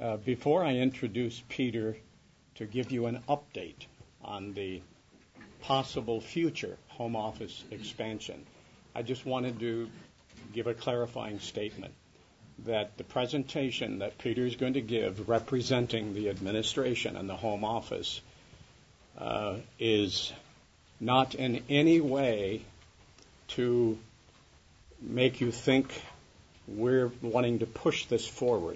Before I introduce Peter to give you an update on the possible future home office expansion, I just wanted to give a clarifying statement that the presentation that Peter is going to give representing the administration and the home office is not in any way to make you think we're wanting to push this forward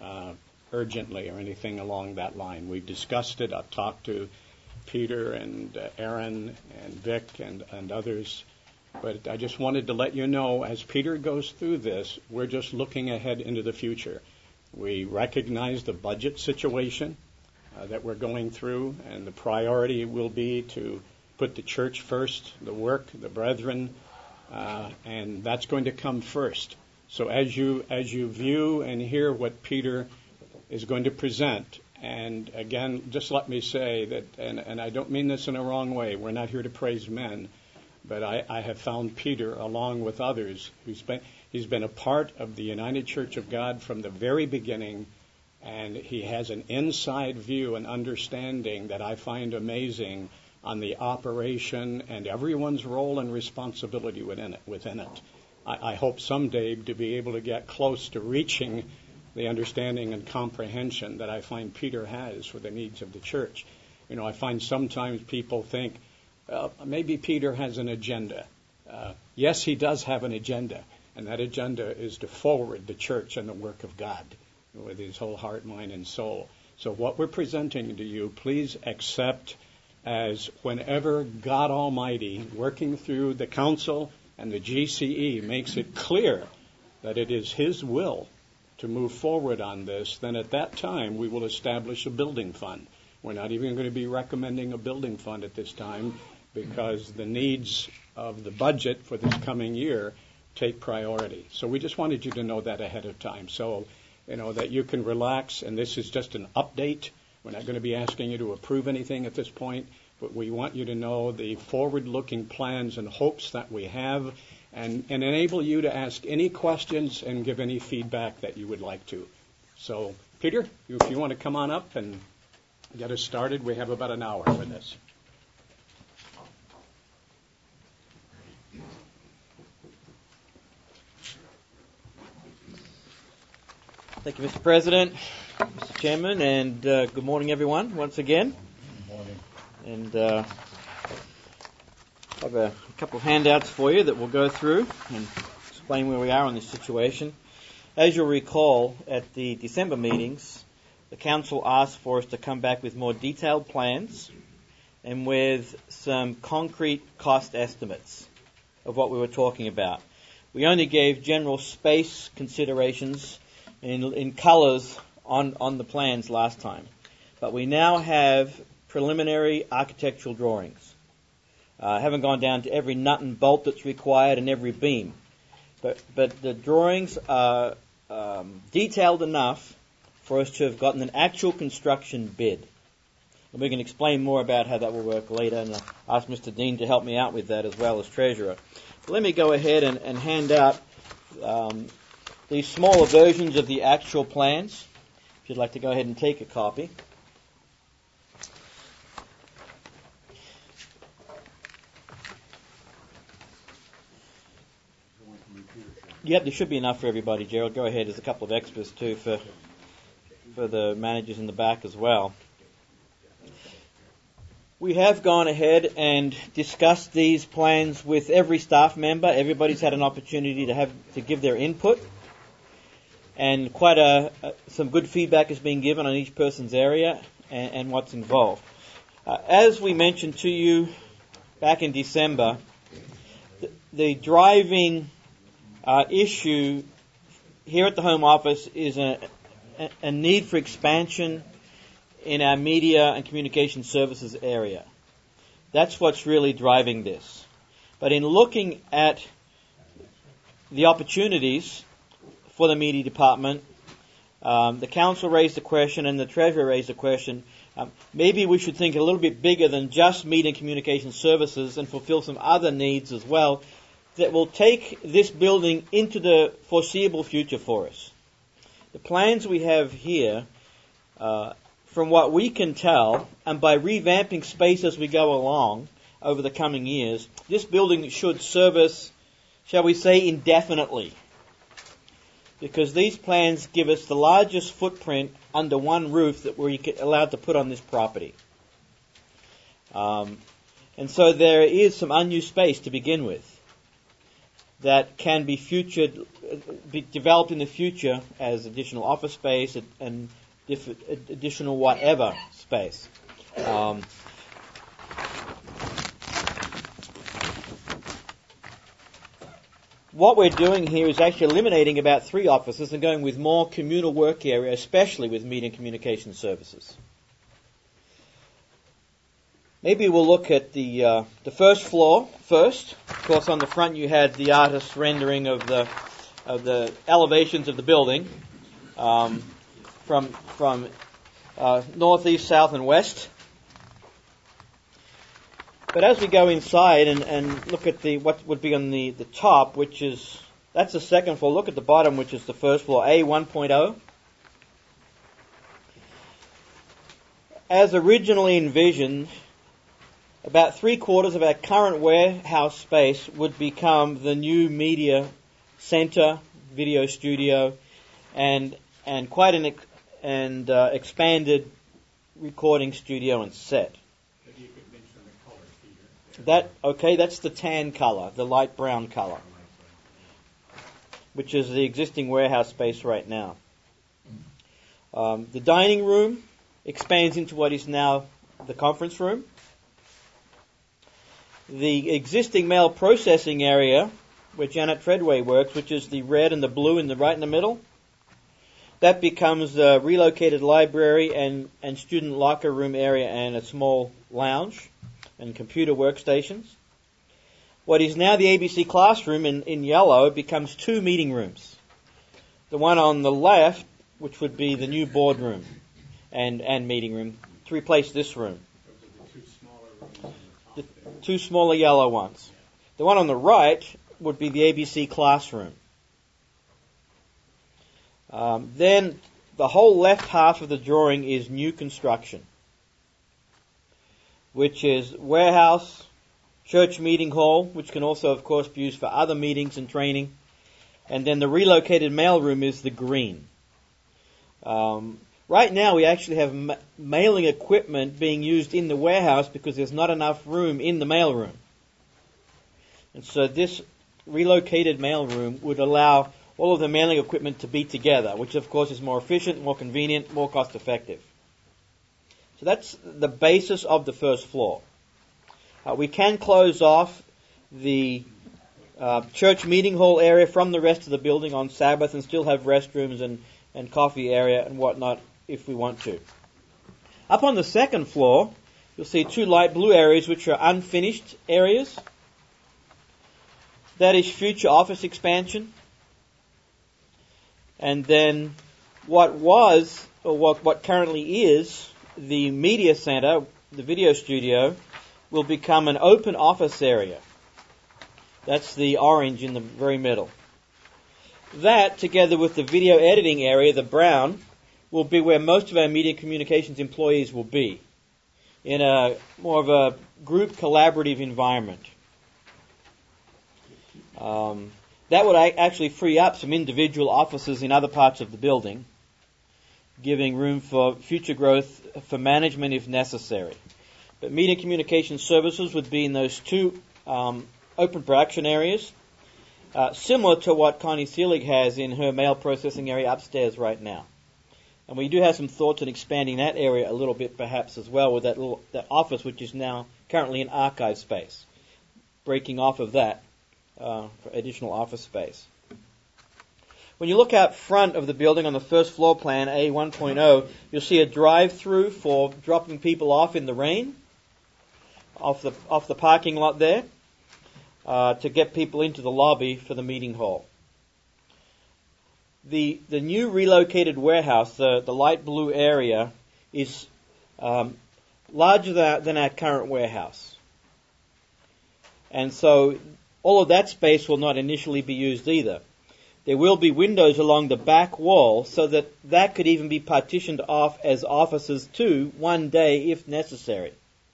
urgently or anything along that line. We've discussed it. I've talked to Peter and Aaron and Vic and others. But I just wanted to let you know, as Peter goes through this, we're just looking ahead into the future. We recognize the budget situation that we're going through, and the priority will be to put the church first, the work, the brethren, and that's going to come first. So as you view and hear what Peter is going to present, and again, just let me say that, and I don't mean this in a wrong way, we're not here to praise men, but I have found Peter, along with others, he's been a part of the United Church of God from the very beginning, and he has an inside view and understanding that I find amazing on the operation and everyone's role and responsibility within it. I hope someday to be able to get close to reaching the understanding and comprehension that I find Peter has for the needs of the church. You know, I find sometimes people think, maybe Peter has an agenda. Yes, he does have an agenda, and that agenda is to forward the church and the work of God with his whole heart, mind, and soul. So what we're presenting to you, please accept as whenever God Almighty, working through the council and the GCE, makes it clear that it is his will to move forward on this, then at that time we will establish a building fund. We're not even going to be recommending a building fund at this time, because the needs of the budget for this coming year take priority. So we just wanted you to know that ahead of time, so that you can relax, and this is just an update. We're not going to be asking you to approve anything at this point, but we want you to know the forward-looking plans and hopes that we have, and enable you to ask any questions and give any feedback that you would like to. So, Peter, if you want to come on up and get us started, we have about an hour for this. Thank you, Mr. President, Mr. Chairman, and good morning, everyone, once again. Good morning. And I have a couple of handouts for you that we'll go through and explain where we are on this situation. As you'll recall, at the December meetings, the Council asked for us to come back with more detailed plans and with some concrete cost estimates of what we were talking about. We only gave general space considerations in colours on the plans last time. But we now have preliminary architectural drawings. I haven't gone down to every nut and bolt that's required and every beam. But the drawings are detailed enough for us to have gotten an actual construction bid. And we can explain more about how that will work later, and I'll ask Mr. Dean to help me out with that as well as Treasurer. But let me go ahead and hand out these smaller versions of the actual plans. If you'd like to go ahead and take a copy. Yep, there should be enough for everybody, Gerald. Go ahead. There's a couple of extras too for the managers in the back as well. We have gone ahead and discussed these plans with every staff member. Everybody's had an opportunity to give their input, and quite some good feedback is being given on each person's area and what's involved. As we mentioned to you back in December, the driving issue here at the Home Office is a need for expansion in our media and communication services area. That's what's really driving this. But in looking at the opportunities for the media department, the council raised the question and the treasurer raised the question, maybe we should think a little bit bigger than just media and communication services and fulfill some other needs as well that will take this building into the foreseeable future for us. The plans we have here from what we can tell, and by revamping space as we go along over the coming years, this building should service, shall we say, indefinitely. Because these plans give us the largest footprint under one roof that we're allowed to put on this property. And so there is some unused space to begin with that can be developed in the future as additional office space and additional whatever space. What we're doing here is actually eliminating about 3 offices and going with more communal work area, especially with media and communication services. Maybe we'll look at the first floor first. Of course, on the front you had the artist's rendering of the elevations of the building from northeast, south, and west. But as we go inside and look at what would be on the top, that's the second floor. Look at the bottom, which is the first floor, A 1.0. As originally envisioned, about 3/4 of our current warehouse space would become the new media center, video studio, and quite an expanded recording studio and set. Maybe you could mention the color, Peter. That's the tan color, the light brown color, which is the existing warehouse space right now. The dining room expands into what is now the conference room. The existing mail processing area, where Janet Treadway works, which is the red and the blue right in the middle, that becomes the relocated library and student locker room area and a small lounge and computer workstations. What is now the ABC classroom in yellow becomes 2 meeting rooms. The one on the left, which would be the new boardroom and meeting room, to replace this room. The 2 smaller yellow ones. The one on the right would be the ABC classroom. Then the whole left half of the drawing is new construction, which is warehouse, church meeting hall, which can also, of course, be used for other meetings and training. And then the relocated mail room is the green. Right now we actually have mailing equipment being used in the warehouse because there's not enough room in the mail room. And so this relocated mail room would allow all of the mailing equipment to be together, which of course is more efficient, more convenient, more cost effective. So that's the basis of the first floor. We can close off the church meeting hall area from the rest of the building on Sabbath and still have restrooms and coffee area and whatnot if we want to. Up on the second floor, you'll see 2 light blue areas which are unfinished areas. That is future office expansion. And then what currently is the media center, the video studio, will become an open office area. That's the orange in the very middle. That, together with the video editing area, the brown, will be where most of our media communications employees will be, in a more of a group collaborative environment. That would actually free up some individual offices in other parts of the building, giving room for future growth for management if necessary. But media communication services would be in those 2 open production areas, similar to what Connie Seelig has in her mail processing area upstairs right now. And we do have some thoughts on expanding that area a little bit perhaps as well with that office which is now currently an archive space, breaking off of that for additional office space. When you look out front of the building on the first floor plan, A 1.0, you'll see a drive-through for dropping people off in the rain, off the parking lot there, to get people into the lobby for the meeting hall. The new relocated warehouse, the light blue area, is larger than our current warehouse. And so all of that space will not initially be used either. There will be windows along the back wall so that could even be partitioned off as offices too, one day if necessary.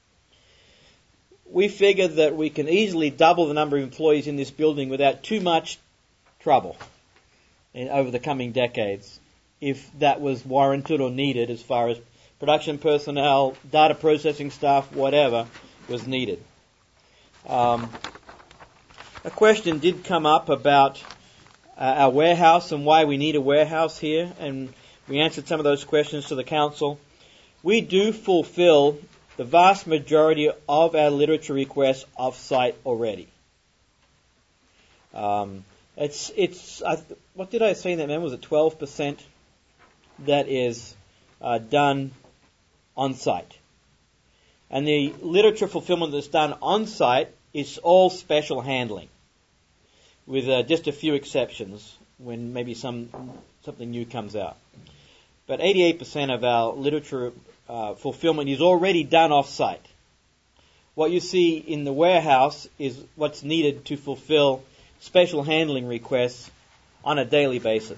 We figure that we can easily double the number of employees in this building without too much trouble over the coming decades, if that was warranted or needed as far as production personnel, data processing staff, whatever was needed. A question did come up about our warehouse and why we need a warehouse here, and we answered some of those questions to the council. We do fulfill the vast majority of our literature requests off-site already. What did I say in that memo? Was it 12% that is done on-site? And the literature fulfillment that's done on-site is all special handling, with just a few exceptions when maybe something new comes out. But 88% of our literature fulfillment is already done off-site. What you see in the warehouse is what's needed to fulfill special handling requests on a daily basis.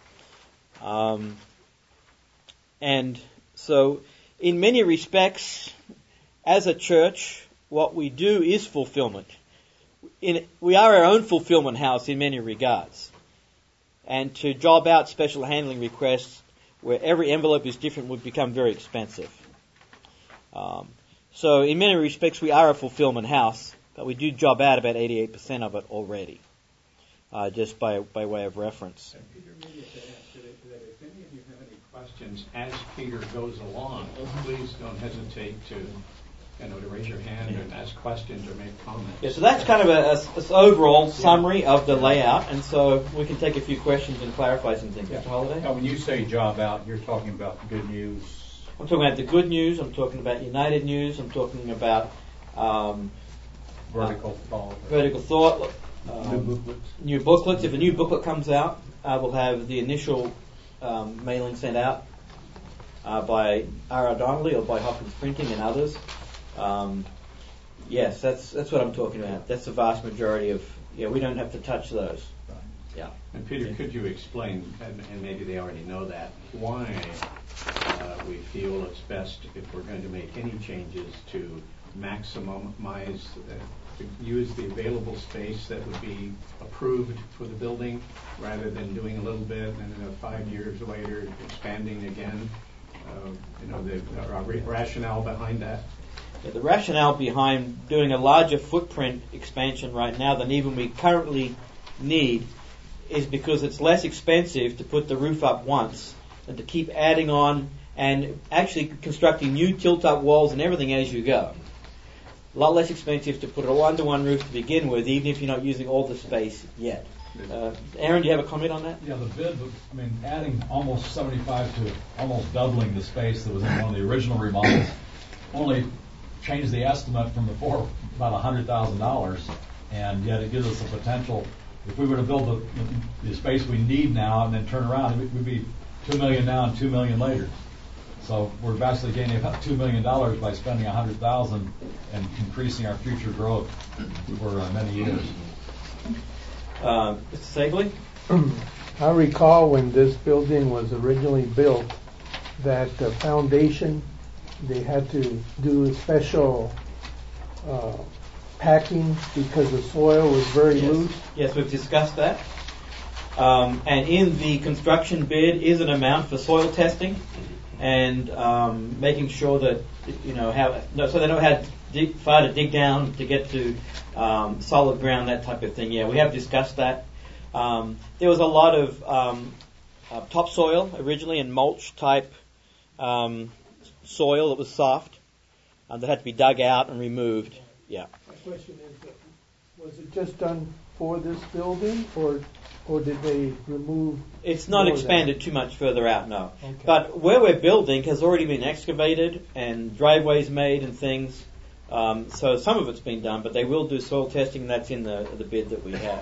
And so, in many respects, as a church, what we do is fulfillment. We are our own fulfillment house in many regards. And to job out special handling requests where every envelope is different would become very expensive. So in many respects we are a fulfillment house, but we do job out about 88% of it already, just by way of reference. And Peter, maybe to add that if any of you have any questions as Peter goes along, please don't hesitate to raise your hand and ask questions or make comments. Yeah, so that's kind of an overall summary of the layout, and so we can take a few questions and clarify some things. Mr. Holliday? Now, when you say job out, you're talking about Good News. I'm talking about the Good News, I'm talking about United News, I'm talking about Vertical Thought. Vertical Thought. New booklets. New booklets. If a new booklet comes out, we'll have the initial mailing sent out by R.R. Donnelly or by Hopkins Printing and others. Yes, that's what I'm talking about. That's the vast majority of, we don't have to touch those. Right. Yeah. And Peter, could you explain, and maybe they already know that, why we feel it's best, if we're going to make any changes, to maximize, to use the available space that would be approved for the building, rather than doing a little bit and then 5 years later expanding again? The rationale behind that? Yeah, the rationale behind doing a larger footprint expansion right now than even we currently need is because it's less expensive to put the roof up once than to keep adding on and actually constructing new tilt-up walls and everything as you go. A lot less expensive to put it all under one roof to begin with, even if you're not using all the space yet. Aaron, do you have a comment on that? Yeah, the bid, adding almost 75 to almost doubling the space that was in one of the original remodels only changed the estimate from before about $100,000, and yet it gives us the potential. If we were to build the space we need now and then turn around, it would be $2 million now and $2 million later. So we're basically gaining about $2 million by spending $100,000 and increasing our future growth for many years. Mr. Sagley? I recall when this building was originally built that the foundation, they had to do special packing because the soil was very loose. Yes, we've discussed that. And in the construction bid is an amount for soil testing and making sure that, so they know how far to dig down to get to solid ground, that type of thing. Yeah, we have discussed that. There was a lot of topsoil originally and mulch type soil that was soft that had to be dug out and removed. Yeah. My question is, was it just done for this building, or did they remove? It's not expanded too much further out, no. Okay. But where we're building has already been excavated and driveways made and things. So some of it's been done, but they will do soil testing, and that's in the bid that we have.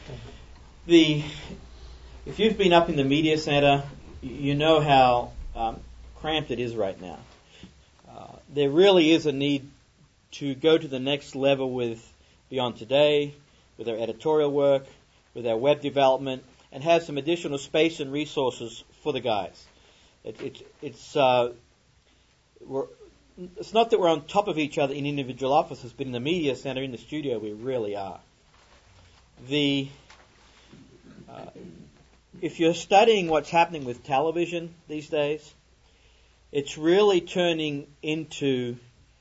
If you've been up in the media center, you know how cramped it is right now. There really is a need to go to the next level with Beyond Today, with our editorial work, with our web development, and have some additional space and resources for the guys. It's not that we're on top of each other in individual offices, but in the media center, in the studio, we really are. If you're studying what's happening with television these days, it's really turning into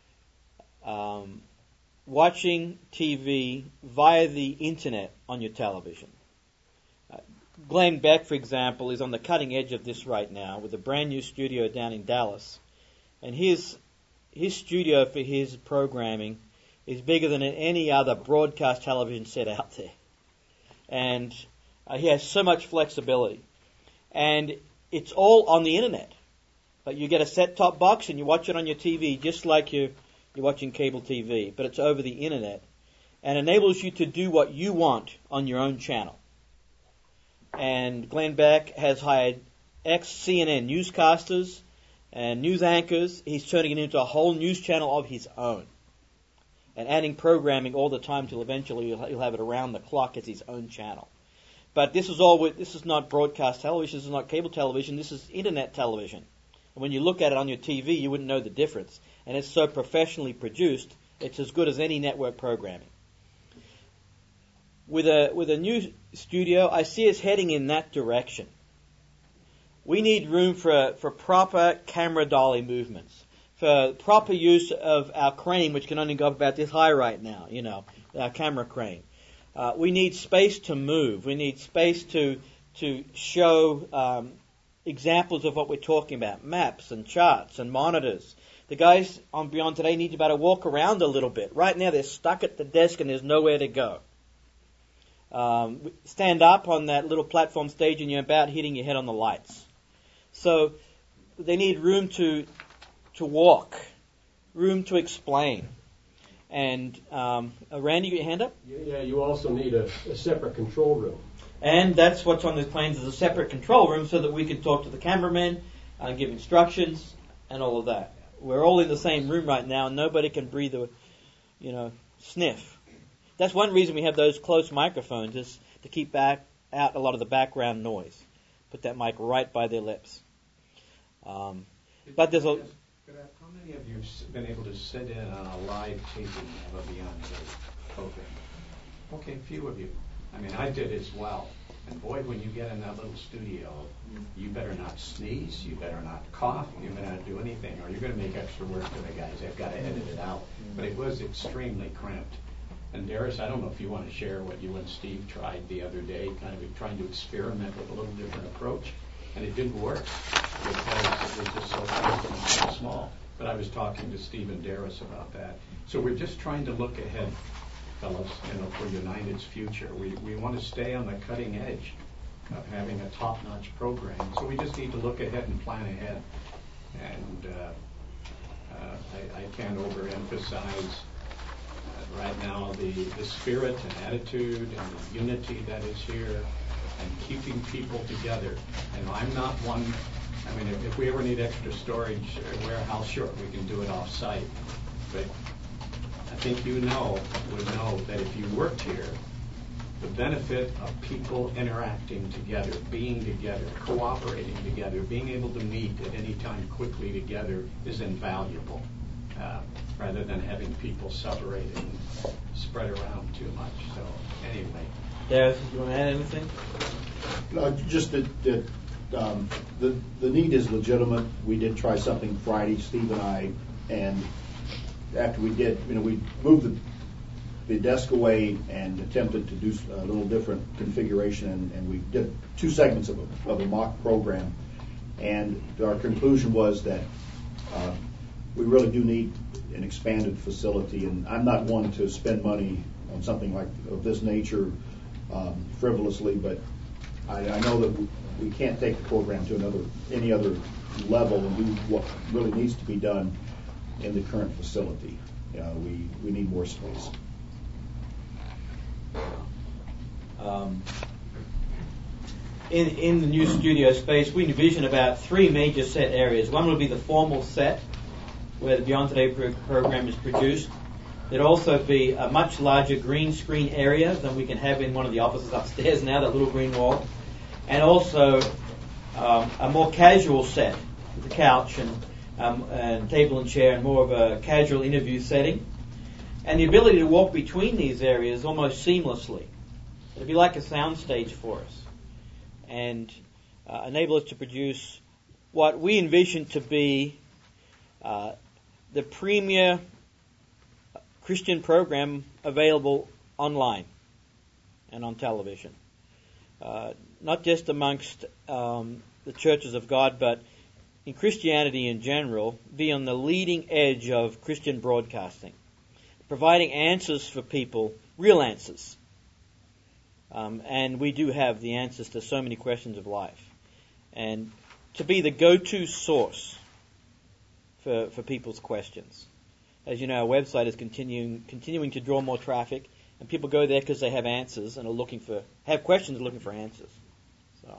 watching TV via the internet on your television. Glenn Beck, for example, is on the cutting edge of this right now with a brand new studio down in Dallas. And his studio for his programming is bigger than any other broadcast television set out there. And he has so much flexibility. And it's all on the internet. But you get a set-top box and you watch it on your TV just like you're watching cable TV. But it's over the internet. And enables you to do what you want on your own channel. And Glenn Beck has hired ex-CNN newscasters and news anchors. He's turning it into a whole news channel of his own. And adding programming all the time till eventually he'll have it around the clock as his own channel. But this is not broadcast television, this is not cable television, this is internet television. And when you look at it on your TV, you wouldn't know the difference. And it's so professionally produced, it's as good as any network programming. With a new studio, I see us heading in that direction. We need room for proper camera dolly movements, for proper use of our crane, which can only go up about this high right now, our camera crane. We need space to move. We need space to show examples of what we're talking about, maps and charts and monitors. The guys on Beyond Today need to be able to walk around a little bit. Right now they're stuck at the desk and there's nowhere to go. Stand up on that little platform stage and you're about hitting your head on the lights. So they need room to walk, room to explain. And Randy, you got your hand up? Yeah, you also need a separate control room. And that's what's on the plans is a separate control room so that we can talk to the cameramen and give instructions and all of that. We're all in the same room right now and nobody can breathe or, sniff. That's one reason we have those close microphones is to keep out a lot of the background noise. Put that mic right by their lips. But there's a... How many of you have been able to sit in on a live taping of a Beyond Today program? Okay, a few of you. I mean, I did as well. And boy, when you get in that little studio, you better not sneeze, you better not cough, you better not do anything, or you're going to make extra work for the guys. They've got to edit it out. But it was extremely cramped. And Darius, I don't know if you want to share what you and Steve tried the other day, kind of trying to experiment with a little different approach. And it didn't work because it was just so close and so small. But I was talking to Steve and Darius about that. So we're just trying to look ahead, fellas, for United's future. We want to stay on the cutting edge of having a top-notch program. So we just need to look ahead and plan ahead. And I can't overemphasize right now the spirit and attitude and the unity that is here and keeping people together. And I'm not one, if we ever need extra storage or warehouse, sure, we can do it off-site. But I think would know that if you worked here, the benefit of people interacting together, being together, cooperating together, being able to meet at any time quickly together is invaluable. Rather than having people separated and spread around too much. So anyway. Darius, do you want to add anything? Just that the need is legitimate. We did try something Friday, Steve and I, and after we did, we moved the desk away and attempted to do a little different configuration, and we did 2 segments of a mock program, and our conclusion was that we really do need an expanded facility, and I'm not one to spend money on something like of this nature frivolously, but I know that we can't take the program to any other level and do what really needs to be done in the current facility. We need more space. In the new studio space, we envision about 3 major set areas. One will be the formal set, where the Beyond Today program is produced. There'll also be a much larger green screen area than we can have in one of the offices upstairs now, that little green wall. and also a more casual set with a couch and table and chair, and more of a casual interview setting, and the ability to walk between these areas almost seamlessly. It'll be like a soundstage for us, and enable us to produce what we envision to be the premier Christian program available online and on television. Not just amongst the churches of God, but in Christianity in general, be on the leading edge of Christian broadcasting, providing answers for people, real answers. And we do have the answers to so many questions of life. And to be the go-to source for people's questions. As you know, our website is continuing to draw more traffic, and people go there because they have answers and have questions and looking for answers. So,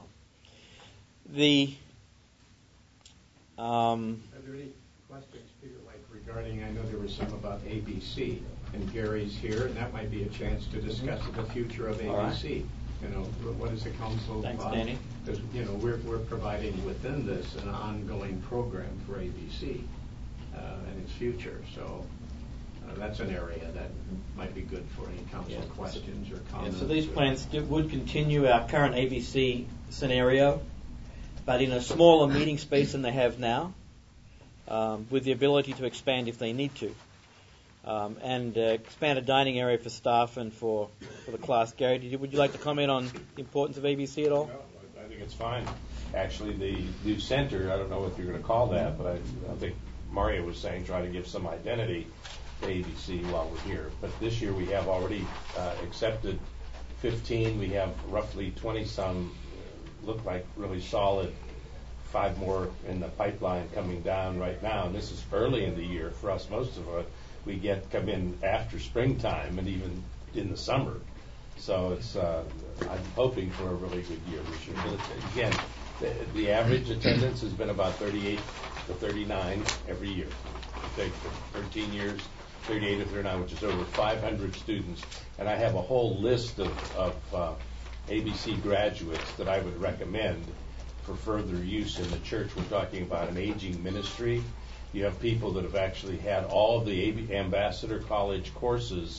Are there any questions, Peter, like regarding, I know there was some about ABC, and Gary's here, and that might be a chance to discuss the future of ABC. Right. You know, what is the council about? Thanks, Danny. Because, you know, we're providing within this an ongoing program for ABC and its future. So that's an area that might be good for any council questions or comments. So these plans would continue our current ABC scenario, but in a smaller meeting space than they have now, with the ability to expand if they need to. And expand a dining area for staff and for the class. Gary, would you like to comment on the importance of ABC at all? No, I think it's fine. Actually, the new center, I don't know what you're going to call that, but I think Mario was saying try to give some identity to ABC while we're here. But this year we have already accepted 15. We have roughly 20-some look like really solid. 5 more in the pipeline coming down right now. And this is early in the year for us. Most of it we come in after springtime and even in the summer. So it's I'm hoping for a really good year this year. But again, the average attendance has been about 38 to 39 every year. Take 13 years, 38 to 39, which is over 500 students. And I have a whole list of ABC graduates that I would recommend for further use in the church. We're talking about an aging ministry. You have people that have actually had all of the Ambassador College courses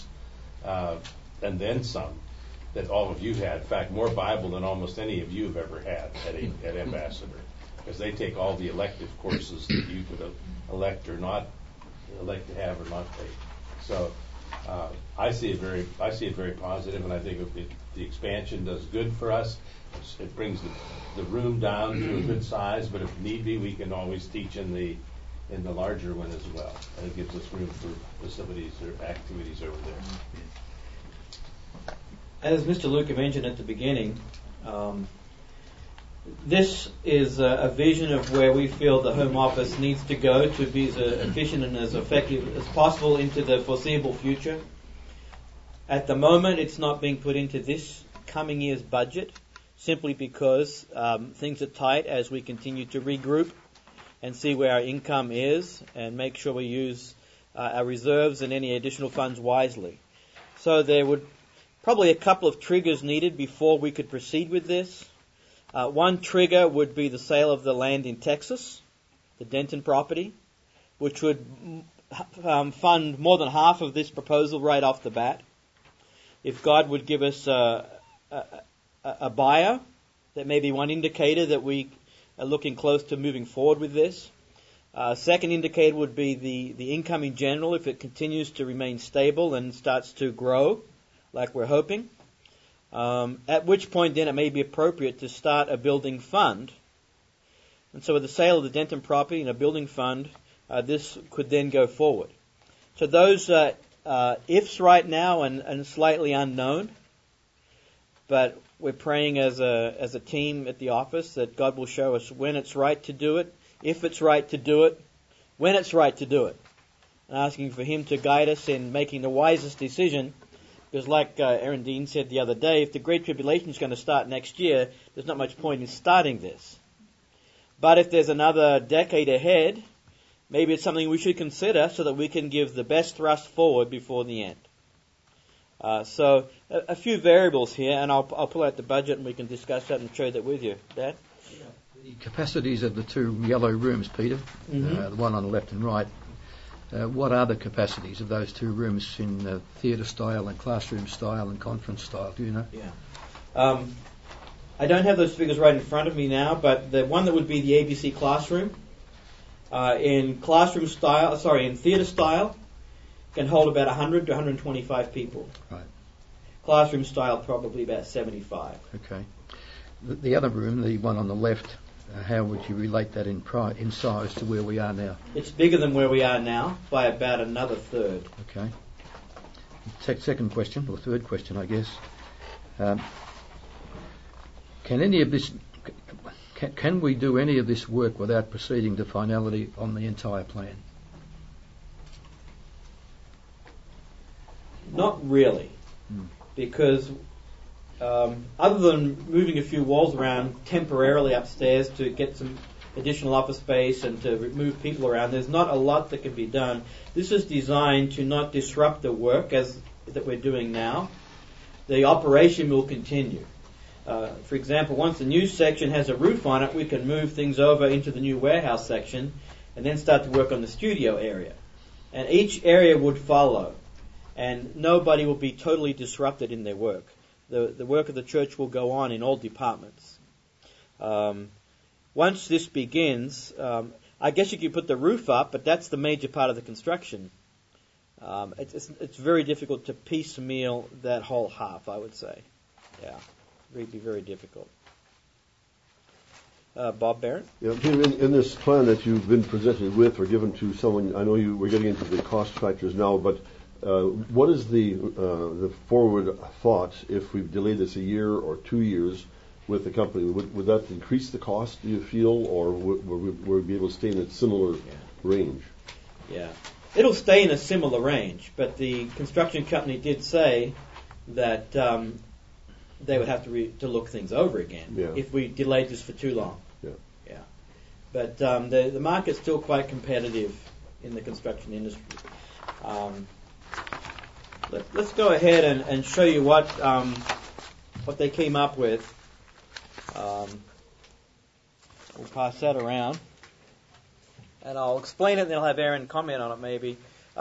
and then some that all of you had. In fact, more Bible than almost any of you have ever had at Ambassador, because they take all the elective courses that you could elect or not elect to have or not take. So I see it very positive, and I think the expansion does good for us. It brings the room down to a good size, but if need be, we can always teach in the larger one as well, and it gives us room for facilities or activities over there. As Mr. Luca mentioned at the beginning, this is a vision of where we feel the Home Office needs to go to be as efficient and as effective as possible into the foreseeable future. At the moment, it's not being put into this coming year's budget, simply because things are tight as we continue to regroup and see where our income is and make sure we use our reserves and any additional funds wisely. So there would probably a couple of triggers needed before we could proceed with this. One trigger would be the sale of the land in Texas, the Denton property, which would fund more than half of this proposal right off the bat. If God would give us a buyer, that may be one indicator that we are looking close to moving forward with this. Second indicator would be the income in general, if it continues to remain stable and starts to grow like we're hoping. At which point then it may be appropriate to start a building fund. And so with the sale of the Denton property and a building fund, this could then go forward. So those ifs right now and slightly unknown, but we're praying as a team at the office that God will show us when it's right to do it, if it's right to do it, when it's right to do it, and asking for Him to guide us in making the wisest decision. Because like Aaron Dean said the other day, if the Great Tribulation is going to start next year, there's not much point in starting this. But if there's another decade ahead, maybe it's something we should consider so that we can give the best thrust forward before the end. So a few variables here, and I'll pull out the budget and we can discuss that and show that with you. Dad? The capacities of the two yellow rooms, Peter, the one on the left and right, what are the capacities of those two rooms in theatre style and classroom style and conference style? Do you know? Yeah. I don't have those figures right in front of me now, but the one that would be the ABC classroom, in theatre style, can hold about 100 to 125 people. Right. Classroom style, probably about 75. Okay. The other room, the one on the left, how would you relate that in size to where we are now? It's bigger than where we are now by about another third. Okay. Second question, or third question, I guess. Can we do any of this work without proceeding to finality on the entire plan? Not really, because other than moving a few walls around temporarily upstairs to get some additional office space and to move people around, there's not a lot that can be done. This is designed to not disrupt the work that we're doing now. The operation will continue. For example, once the new section has a roof on it, we can move things over into the new warehouse section and then start to work on the studio area. And each area would follow, and nobody will be totally disrupted in their work. The work of the church will go on in all departments. Once this begins, I guess you could put the roof up, but that's the major part of the construction. It's very difficult to piecemeal that whole half, I would say. Yeah, it would be very difficult. Bob Barrett? Yeah, Peter, in this plan that you've been presented with or given to someone, I know we're getting into the cost factors now, but what is the forward thought if we delay this a year or 2 years with the company? Would that increase the cost, do you feel, or would we be able to stay in a similar range? Yeah. It'll stay in a similar range, but the construction company did say that they would have to look things over again if we delayed this for too long. Yeah. But the market's still quite competitive in the construction industry. Let's go ahead and show you what they came up with. We'll pass that around. And I'll explain it, and then I'll have Aaron comment on it maybe.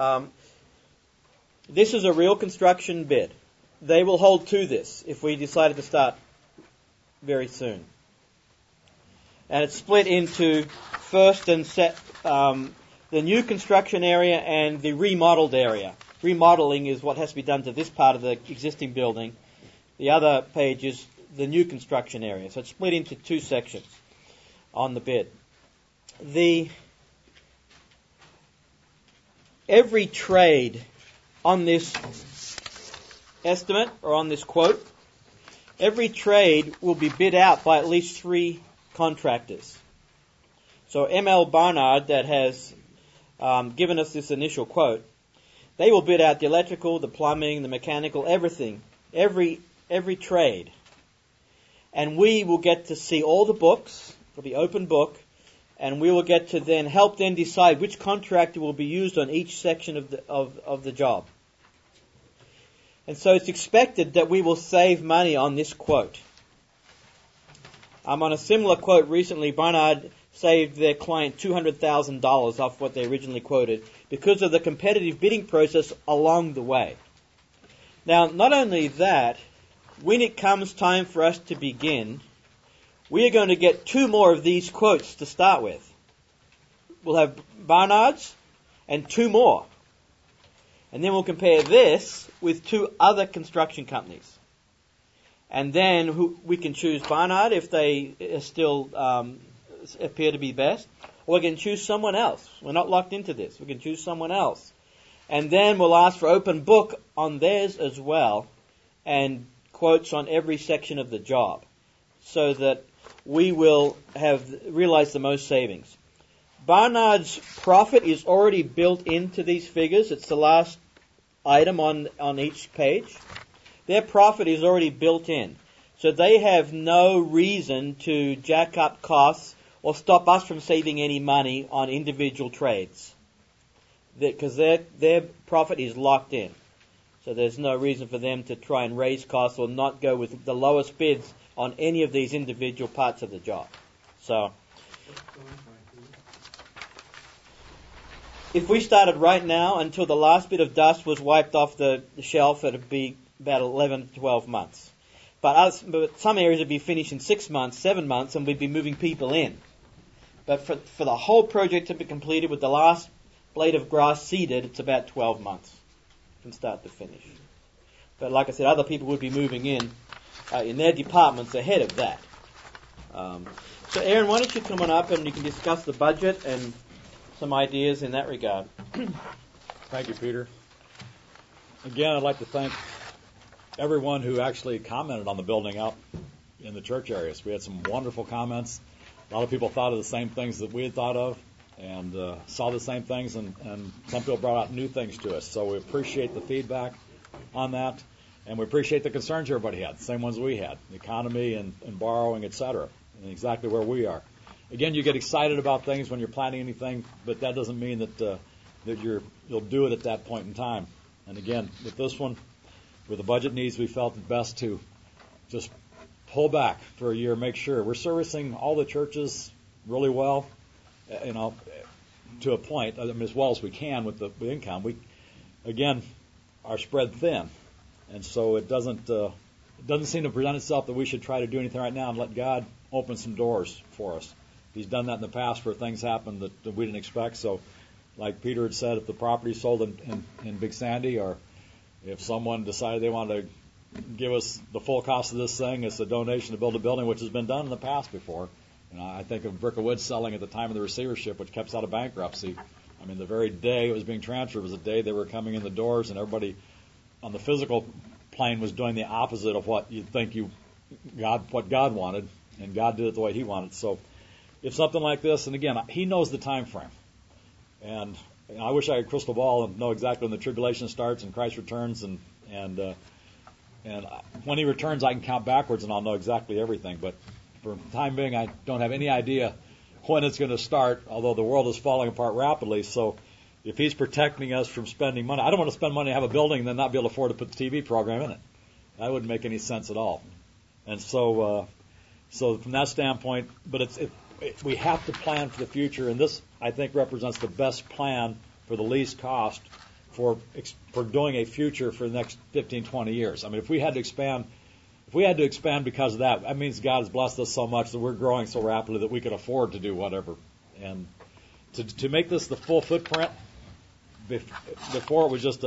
This is a real construction bid. They will hold to this if we decided to start very soon. And it's split into first and the new construction area and the remodeled area. Remodeling is what has to be done to this part of the existing building. The other page is the new construction area. So it's split into two sections on the bid. Every trade on this estimate or on this quote, every trade will be bid out by at least 3 contractors. So ML Barnard, that has given us this initial quote, they will bid out the electrical, the plumbing, the mechanical, everything, every trade. And we will get to see all the books, it'll be open book, and we will get to then help them decide which contractor will be used on each section of the job. And so it's expected that we will save money on this quote. On a similar quote recently, Barnard saved their client $200,000 off what they originally quoted because of the competitive bidding process along the way. Now, not only that, when it comes time for us to begin, we are going to get 2 more of these quotes to start with. We'll have Barnard's and 2 more. And then we'll compare this with 2 other construction companies. And then we can choose Barnard if they still appear to be best, or we can choose someone else. We're not locked into this. We can choose someone else. And then we'll ask for open book on theirs as well, and quotes on every section of the job, so that we will have realized the most savings. Barnard's profit is already built into these figures. It's the last item on each page. Their profit is already built in. So they have no reason to jack up costs or stop us from saving any money on individual trades, because their profit is locked in. So there's no reason for them to try and raise costs or not go with the lowest bids on any of these individual parts of the job. So if we started right now until the last bit of dust was wiped off the shelf, it would be about 11 to 12 months. But some areas would be finished in 6 months, 7 months, and we'd be moving people in. But for the whole project to be completed with the last blade of grass seeded, it's about 12 months from start to finish. But like I said, other people would be moving in their departments ahead of that. So Aaron, why don't you come on up and you can discuss the budget and some ideas in that regard. Thank you, Peter. Again, I'd like to thank everyone who actually commented on the building out in the church areas. We had some wonderful comments. A lot of people thought of the same things that we had thought of and saw the same things, and some people brought out new things to us. So we appreciate the feedback on that, and we appreciate the concerns everybody had, the same ones we had, the economy and borrowing, et cetera, and exactly where we are. Again, you get excited about things when you're planning anything, but that doesn't mean that you'll do it at that point in time. And again, with this one, with the budget needs, we felt it best to just pull back for a year, make sure we're servicing all the churches really well, to a point, as well as we can with the income. We, again, are spread thin, and so it doesn't seem to present itself that we should try to do anything right now and let God open some doors for us. He's done that in the past where things happened that we didn't expect. So, like Peter had said, if the property sold in Big Sandy, or if someone decided they wanted to give us the full cost of this thing as a donation to build a building, which has been done in the past before. I think of Brick of Wood selling at the time of the receivership, which kept us out of bankruptcy. I mean, the very day it was being transferred was the day they were coming in the doors, and everybody on the physical plane was doing the opposite of what you'd think what God wanted, and God did it the way He wanted. So, if something like this, and again, He knows the time frame, and I wish I had a crystal ball and know exactly when the tribulation starts and Christ returns, and when He returns, I can count backwards and I'll know exactly everything. But for the time being, I don't have any idea when it's going to start, although the world is falling apart rapidly. So if He's protecting us from spending money, I don't want to spend money to have a building and then not be able to afford to put the TV program in it. That wouldn't make any sense at all. And so from that standpoint, but we have to plan for the future, and this, I think, represents the best plan for the least cost for doing a future for the next 15, 20 years. I mean, if we had to expand because of that, that means God has blessed us so much that we're growing so rapidly that we can afford to do whatever. And to make this the full footprint, before it was just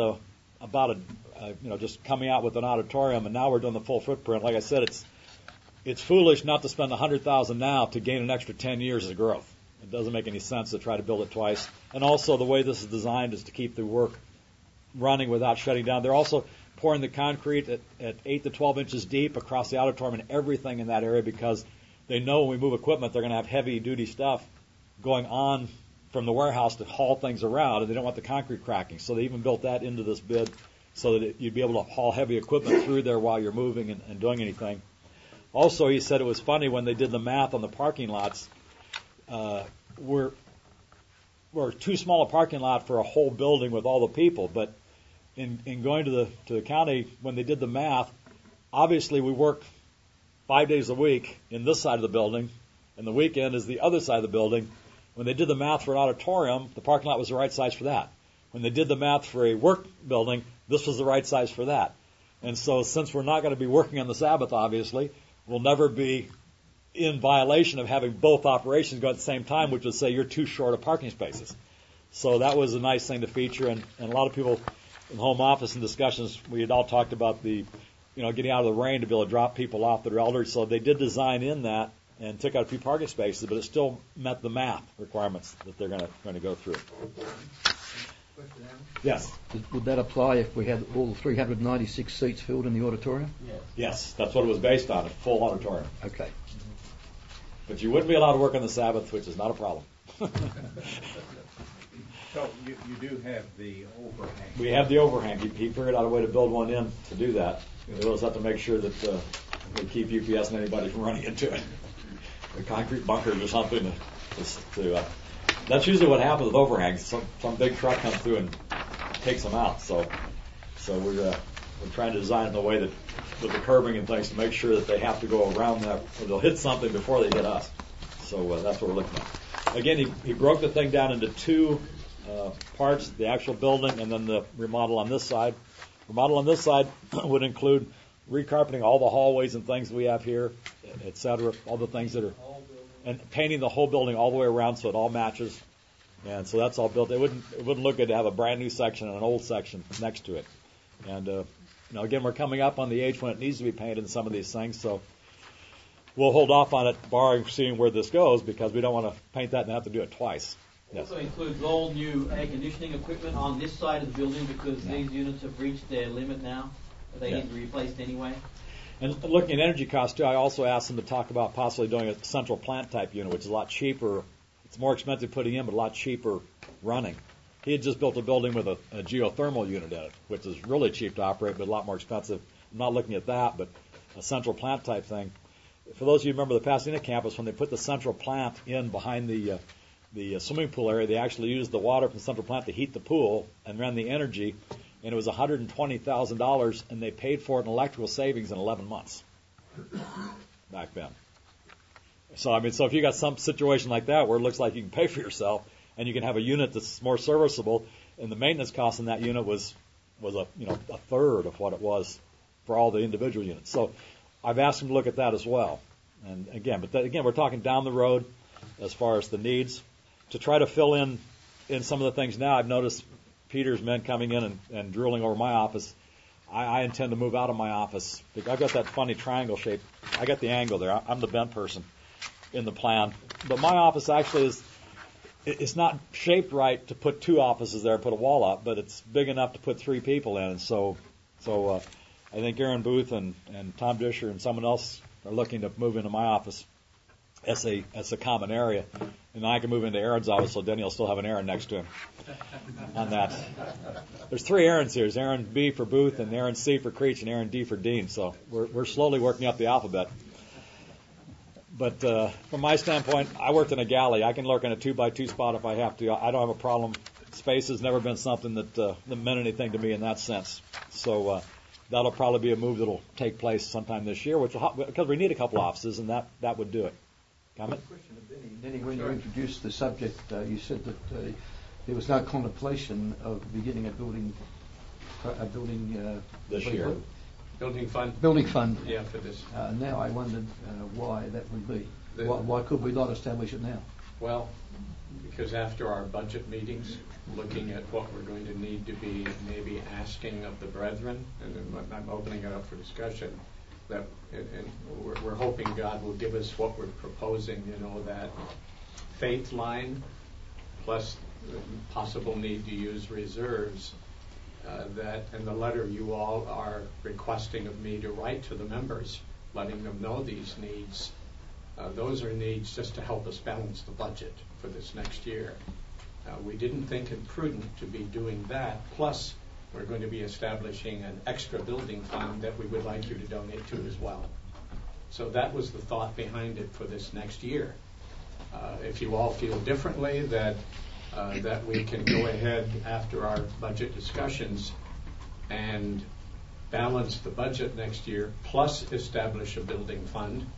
just coming out with an auditorium, and now we're doing the full footprint. Like I said, it's foolish not to spend $100,000 now to gain an extra 10 years of growth. It doesn't make any sense to try to build it twice. And also, the way this is designed is to keep the work running without shutting down. They're also pouring the concrete at 8 to 12 inches deep across the auditorium and everything in that area, because they know when we move equipment, they're going to have heavy-duty stuff going on from the warehouse to haul things around, and they don't want the concrete cracking. So they even built that into this bid so that you'd be able to haul heavy equipment through there while you're moving and doing anything. Also, he said it was funny when they did the math on the parking lots. We're too small a parking lot for a whole building with all the people, but in going to the county, when they did the math, obviously we work 5 days a week in this side of the building, and the weekend is the other side of the building. When they did the math for an auditorium, the parking lot was the right size for that. When they did the math for a work building, this was the right size for that. And so since we're not going to be working on the Sabbath, obviously, we'll never be in violation of having both operations go at the same time, which would say you're too short of parking spaces. So that was a nice thing to feature, and a lot of people in home office and discussions, we had all talked about getting out of the rain to be able to drop people off that are elderly. So they did design in that and took out a few parking spaces, but it still met the math requirements that they're going to go through. Yes. Would that apply if we had all 396 seats filled in the auditorium? Yes, that's what it was based on, a full auditorium. Okay. But you wouldn't be allowed to work on the Sabbath, which is not a problem. So you do have the overhang. We have the overhang. He figured out a way to build one in to do that. We'll just have to make sure that we keep UPS and anybody from running into it. The concrete bunkers or something that's usually what happens with overhangs. Some big truck comes through and takes them out. So So we're trying to design it in a way that, with the curbing and things, to make sure that they have to go around that, or they'll hit something before they hit us. So that's what we're looking at. Again, he broke the thing down into two parts, the actual building and then the remodel on this side. Remodel on this side would include recarpeting all the hallways and things we have here, et cetera, all the things that are, and painting the whole building all the way around so it all matches. And so that's all built. It wouldn't look good to have a brand new section and an old section next to it. And again, we're coming up on the age when it needs to be painted in some of these things, so we'll hold off on it, barring seeing where this goes, because we don't want to paint that and have to do it twice. Yes. Also includes all new air conditioning equipment on this side of the building, because these units have reached their limit now. They need to be replaced anyway. And looking at energy costs too, I also asked them to talk about possibly doing a central plant type unit, which is a lot cheaper. It's more expensive putting in, but a lot cheaper running. He had just built a building with a geothermal unit in it, which is really cheap to operate, but a lot more expensive. I'm not looking at that, but a central plant type thing. For those of you who remember the Pasadena campus, when they put the central plant in behind the swimming pool area, they actually used the water from the central plant to heat the pool and ran the energy, and it was $120,000, and they paid for it in electrical savings in 11 months back then. So if you got some situation like that where it looks like you can pay for yourself and you can have a unit that's more serviceable, and the maintenance cost in that unit was a third of what it was for all the individual units. So I've asked them to look at that as well. And again, we're talking down the road as far as the needs to try to fill in some of the things. Now I've noticed Peter's men coming in and drooling over my office. I intend to move out of my office. I've got that funny triangle shape. I got the angle there. I'm the bent person in the plan. But my office actually it's not shaped right to put two offices there and put a wall up, but it's big enough to put three people in. And so I think Aaron Booth and Tom Disher and someone else are looking to move into my office as a common area. And I can move into Aaron's office, so Denny will still have an Aaron next to him on that. There's three Aarons here. There's Aaron B for Booth, and Aaron C for Creech, and Aaron D for Dean. So we're slowly working up the alphabet. But from my standpoint, I worked in a galley. I can lurk in a 2x2 spot if I have to. I don't have a problem. Space has never been something that meant anything to me in that sense. So that'll probably be a move that'll take place sometime this year, because we need a couple offices, and that would do it. Comment? Question of Denny, when you introduced the subject, you said that there was no contemplation of beginning a building this year. Building fund? Building fund. Yeah, for this. Now I wondered why that would be. Why could we not establish it now? Well, because after our budget meetings, looking at what we're going to need to be maybe asking of the brethren, and I'm opening it up for discussion, that and we're hoping God will give us what we're proposing, that faith line plus the possible need to use reserves, that in the letter you all are requesting of me to write to the members, letting them know these needs. Those are needs just to help us balance the budget for this next year. We didn't think it prudent to be doing that. Plus, we're going to be establishing an extra building fund that we would like you to donate to as well. So that was the thought behind it for this next year. If you all feel differently, that we can go ahead after our budget discussions and balance the budget next year, plus establish a building fund,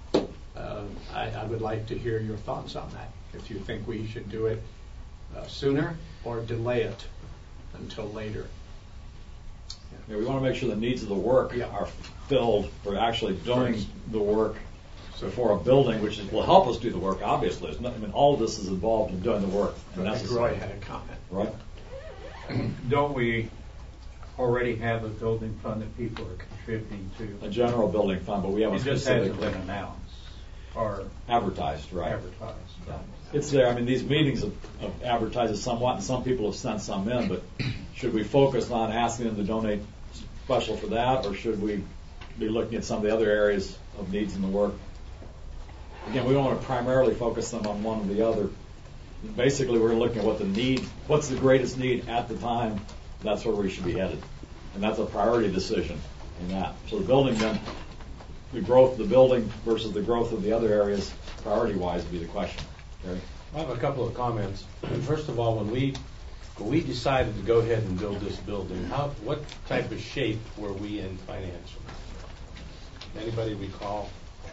I would like to hear your thoughts on that. If you think we should do it sooner or delay it until later. Yeah, we want to make sure the needs of the work are filled for actually doing the work. So for a building, which will help us do the work, obviously. All of this is involved in doing the work. And that's Roy had a comment. Right. Don't we already have a building fund that people are contributing to? A general building fund, but we haven't specifically. It just hasn't been announced or advertised, right? Advertised. Yeah. It's there. These meetings have advertised it somewhat, and some people have sent some in, but should we focus on asking them to donate special for that, or should we be looking at some of the other areas of needs in the work? Again, we don't want to primarily focus them on one or the other. Basically, we're looking at what's the greatest need at the time. That's where we should be headed. And that's a priority decision in that. So the building then, the growth of the building versus the growth of the other areas, priority-wise, would be the question. Gary? I have a couple of comments. First of all, when we we decided to go ahead and build this building, what type of shape were we in financially? Anybody recall?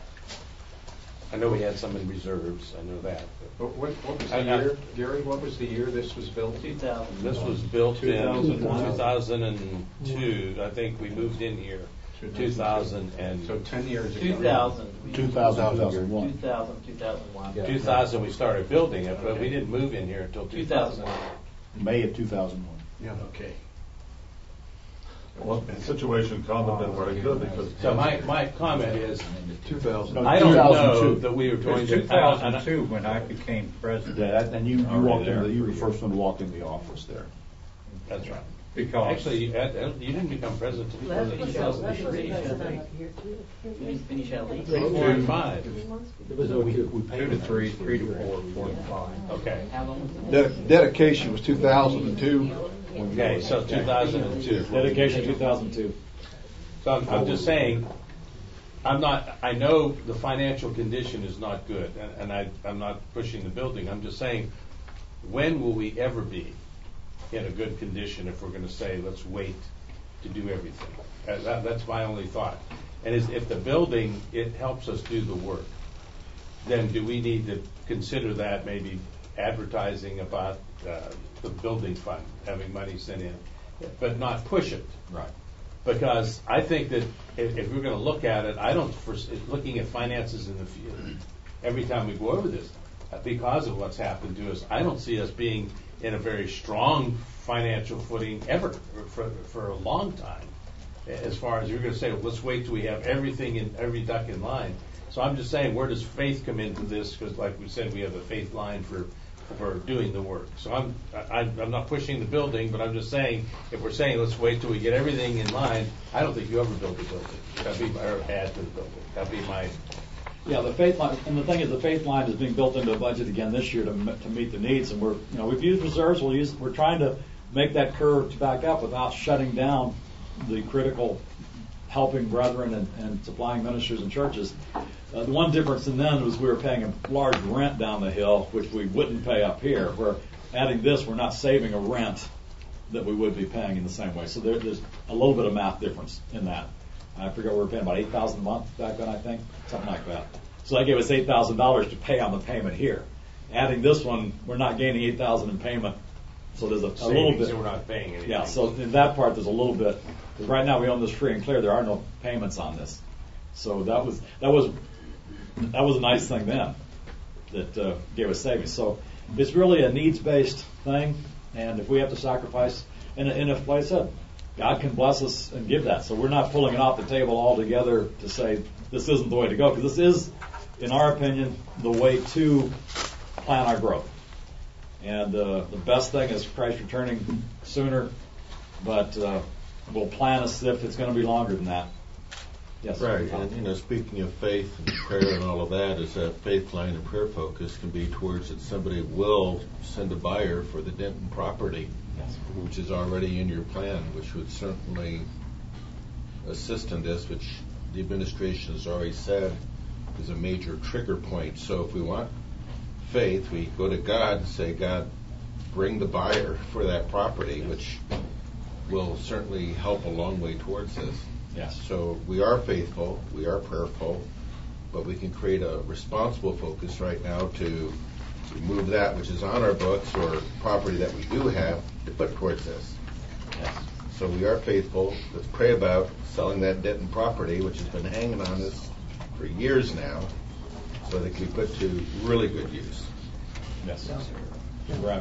I know we had some in reserves, I know that. What was the year, Gary, what was the year this was built? 2000. This was built in 2001. 2002. I think we moved in here 2000 and So 10 years ago. 2000. 2001. 2001. 2000 we started building it, but we didn't move in here until 2001. May of 2001. Yeah, okay. Well, the situation couldn't have been very good because. So my comment is, 2000. I don't know 2002. that we were It going was to. 2002 when I became president. Yeah, and you walked in, you were the first one to walk in the office there. That's right. Because Actually, you didn't become president until Finish 2003. Finish out league. 4 and 5. It was We 2 paid to 3, 3 to 4, 4 to 5. Okay. How long was it? Dedication was 2002. Okay, so 2002. Dedication 2002. So I'm just saying, I know the financial condition is not good, and I'm not pushing the building. I'm just saying, when will we ever be in a good condition if we're going to say, let's wait to do everything? That's my only thought. And if the building, it helps us do the work, then do we need to consider that maybe advertising about the building fund, having money sent in, but not push it? Right. Because I think that if we're going to look at it, I don't looking at finances in the future. Every time we go over this, because of what's happened to us, I don't see us being in a very strong financial footing ever for a long time. As far as you're going to say, well, let's wait till we have everything in every duck in line. So I'm just saying, where does faith come into this? Because, like we said, we have a faith line for doing the work. So I'm not pushing the building, but I'm just saying, if we're saying let's wait till we get everything in line, I don't think you ever build a building. That'd be or add to the building. That'd be my. Yeah, the faith line, and the thing is, the faith line is being built into the budget again this year to meet the needs, and we've used reserves. We're trying to make that curve to back up without shutting down the critical helping brethren and supplying ministers and churches. The one difference in then was we were paying a large rent down the hill, which we wouldn't pay up here. We're adding this, we're not saving a rent that we would be paying in the same way. So there's a little bit of math difference in that. I forget we were paying about $8,000 a month back then, I think, something like that. So that gave us $8,000 to pay on the payment here. Adding this one, we're not gaining $8,000 in payment. So there's a little bit. So we're not paying anything. Yeah, so in that part, there's a little bit. Because right now we own this free and clear. There are no payments on this. So that was a nice thing then that gave us savings. So it's really a needs-based thing, and if we have to sacrifice, and if, like I said, God can bless us and give that. So we're not pulling it off the table altogether to say this isn't the way to go, because this is, in our opinion, the way to plan our growth. And the best thing is Christ returning sooner, but we'll plan as if it's going to be longer than that. Yes. Right, and speaking of faith and prayer and all of that, is that faith line and prayer focus can be towards that somebody will send a buyer for the Denton property, Yes. which is already in your plan, which would certainly assist in this, which the administration has already said is a major trigger point. So if we want faith, we go to God and say, God, bring the buyer for that property, which will certainly help a long way towards this. Yes. So we are faithful, we are prayerful, but we can create a responsible focus right now to remove that which is on our books or property that we do have to put towards this. Yes. So we are faithful. Let's pray about selling that Denton property, which has been hanging on us for years now, so that it can be put to really good use. Yes. Right.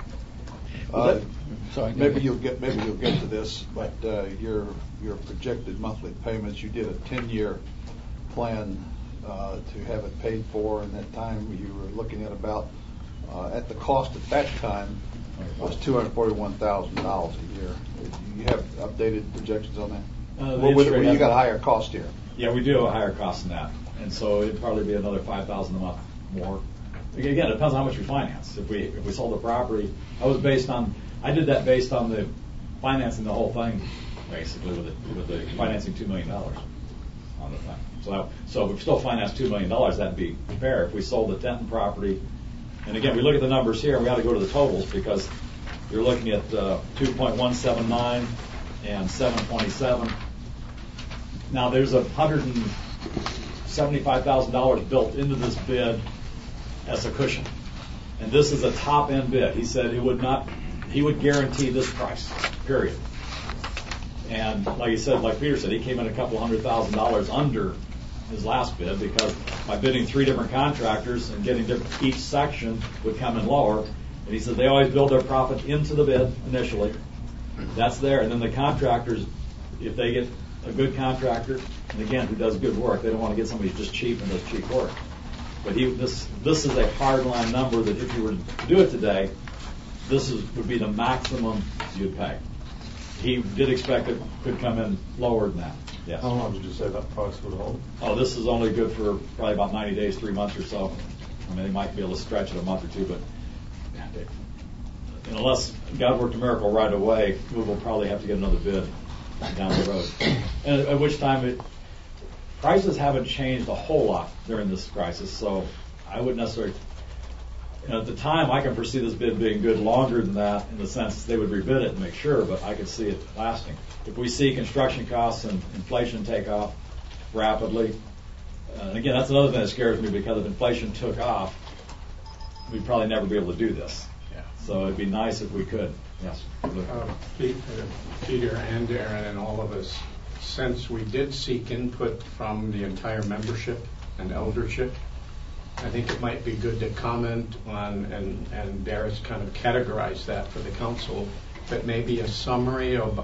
Sorry, maybe you'll get to this, but your projected monthly payments, you did a 10-year plan to have it paid for, and that time you were looking at about at the cost at that time was $241,000 a year. Do you have updated projections on that? Well, you got a higher cost here. Yeah, we do have a higher cost than that, and so it'd probably be another $5,000 a month more. Again, it depends on how much we finance. If we sold the property, I did that based on the financing the whole thing, basically with the financing $2 million on the thing. So if we still finance $2 million, that'd be fair. If we sold the Denton property, and again, we look at the numbers here, and we ought to go to the totals because you're looking at 2.179 and 727. Now there's $175,000 built into this bid as a cushion, and this is a top end bid. He said he would guarantee this price, period. And like he said, like Peter said, he came in a couple $100,000 under his last bid because by bidding 3 different contractors and getting each section would come in lower. And he said they always build their profit into the bid initially. That's there, and then the contractors, if they get a good contractor, and again, who does good work, they don't want to get somebody who's just cheap and does cheap work. But this is a hardline number that if you were to do it today, would be the maximum you'd pay. He did expect it could come in lower than that. Yes. How long did you say that price would hold? Oh, this is only good for probably about 90 days, 3 months or so. I mean, they might be able to stretch it a month or two, but unless God worked a miracle right away, we will probably have to get another bid down the road. And at which time, prices haven't changed a whole lot during this crisis, so I wouldn't necessarily. At the time, I can foresee this bid being good longer than that in the sense they would rebid it and make sure, but I could see it lasting. If we see construction costs and inflation take off rapidly, and again, that's another thing that scares me because if inflation took off, we'd probably never be able to do this. Yeah. So it'd be nice if we could. Yes. Peter and Aaron and all of us, since we did seek input from the entire membership and eldership, I think it might be good to comment on, and Darius kind of categorized that for the council, but maybe a summary and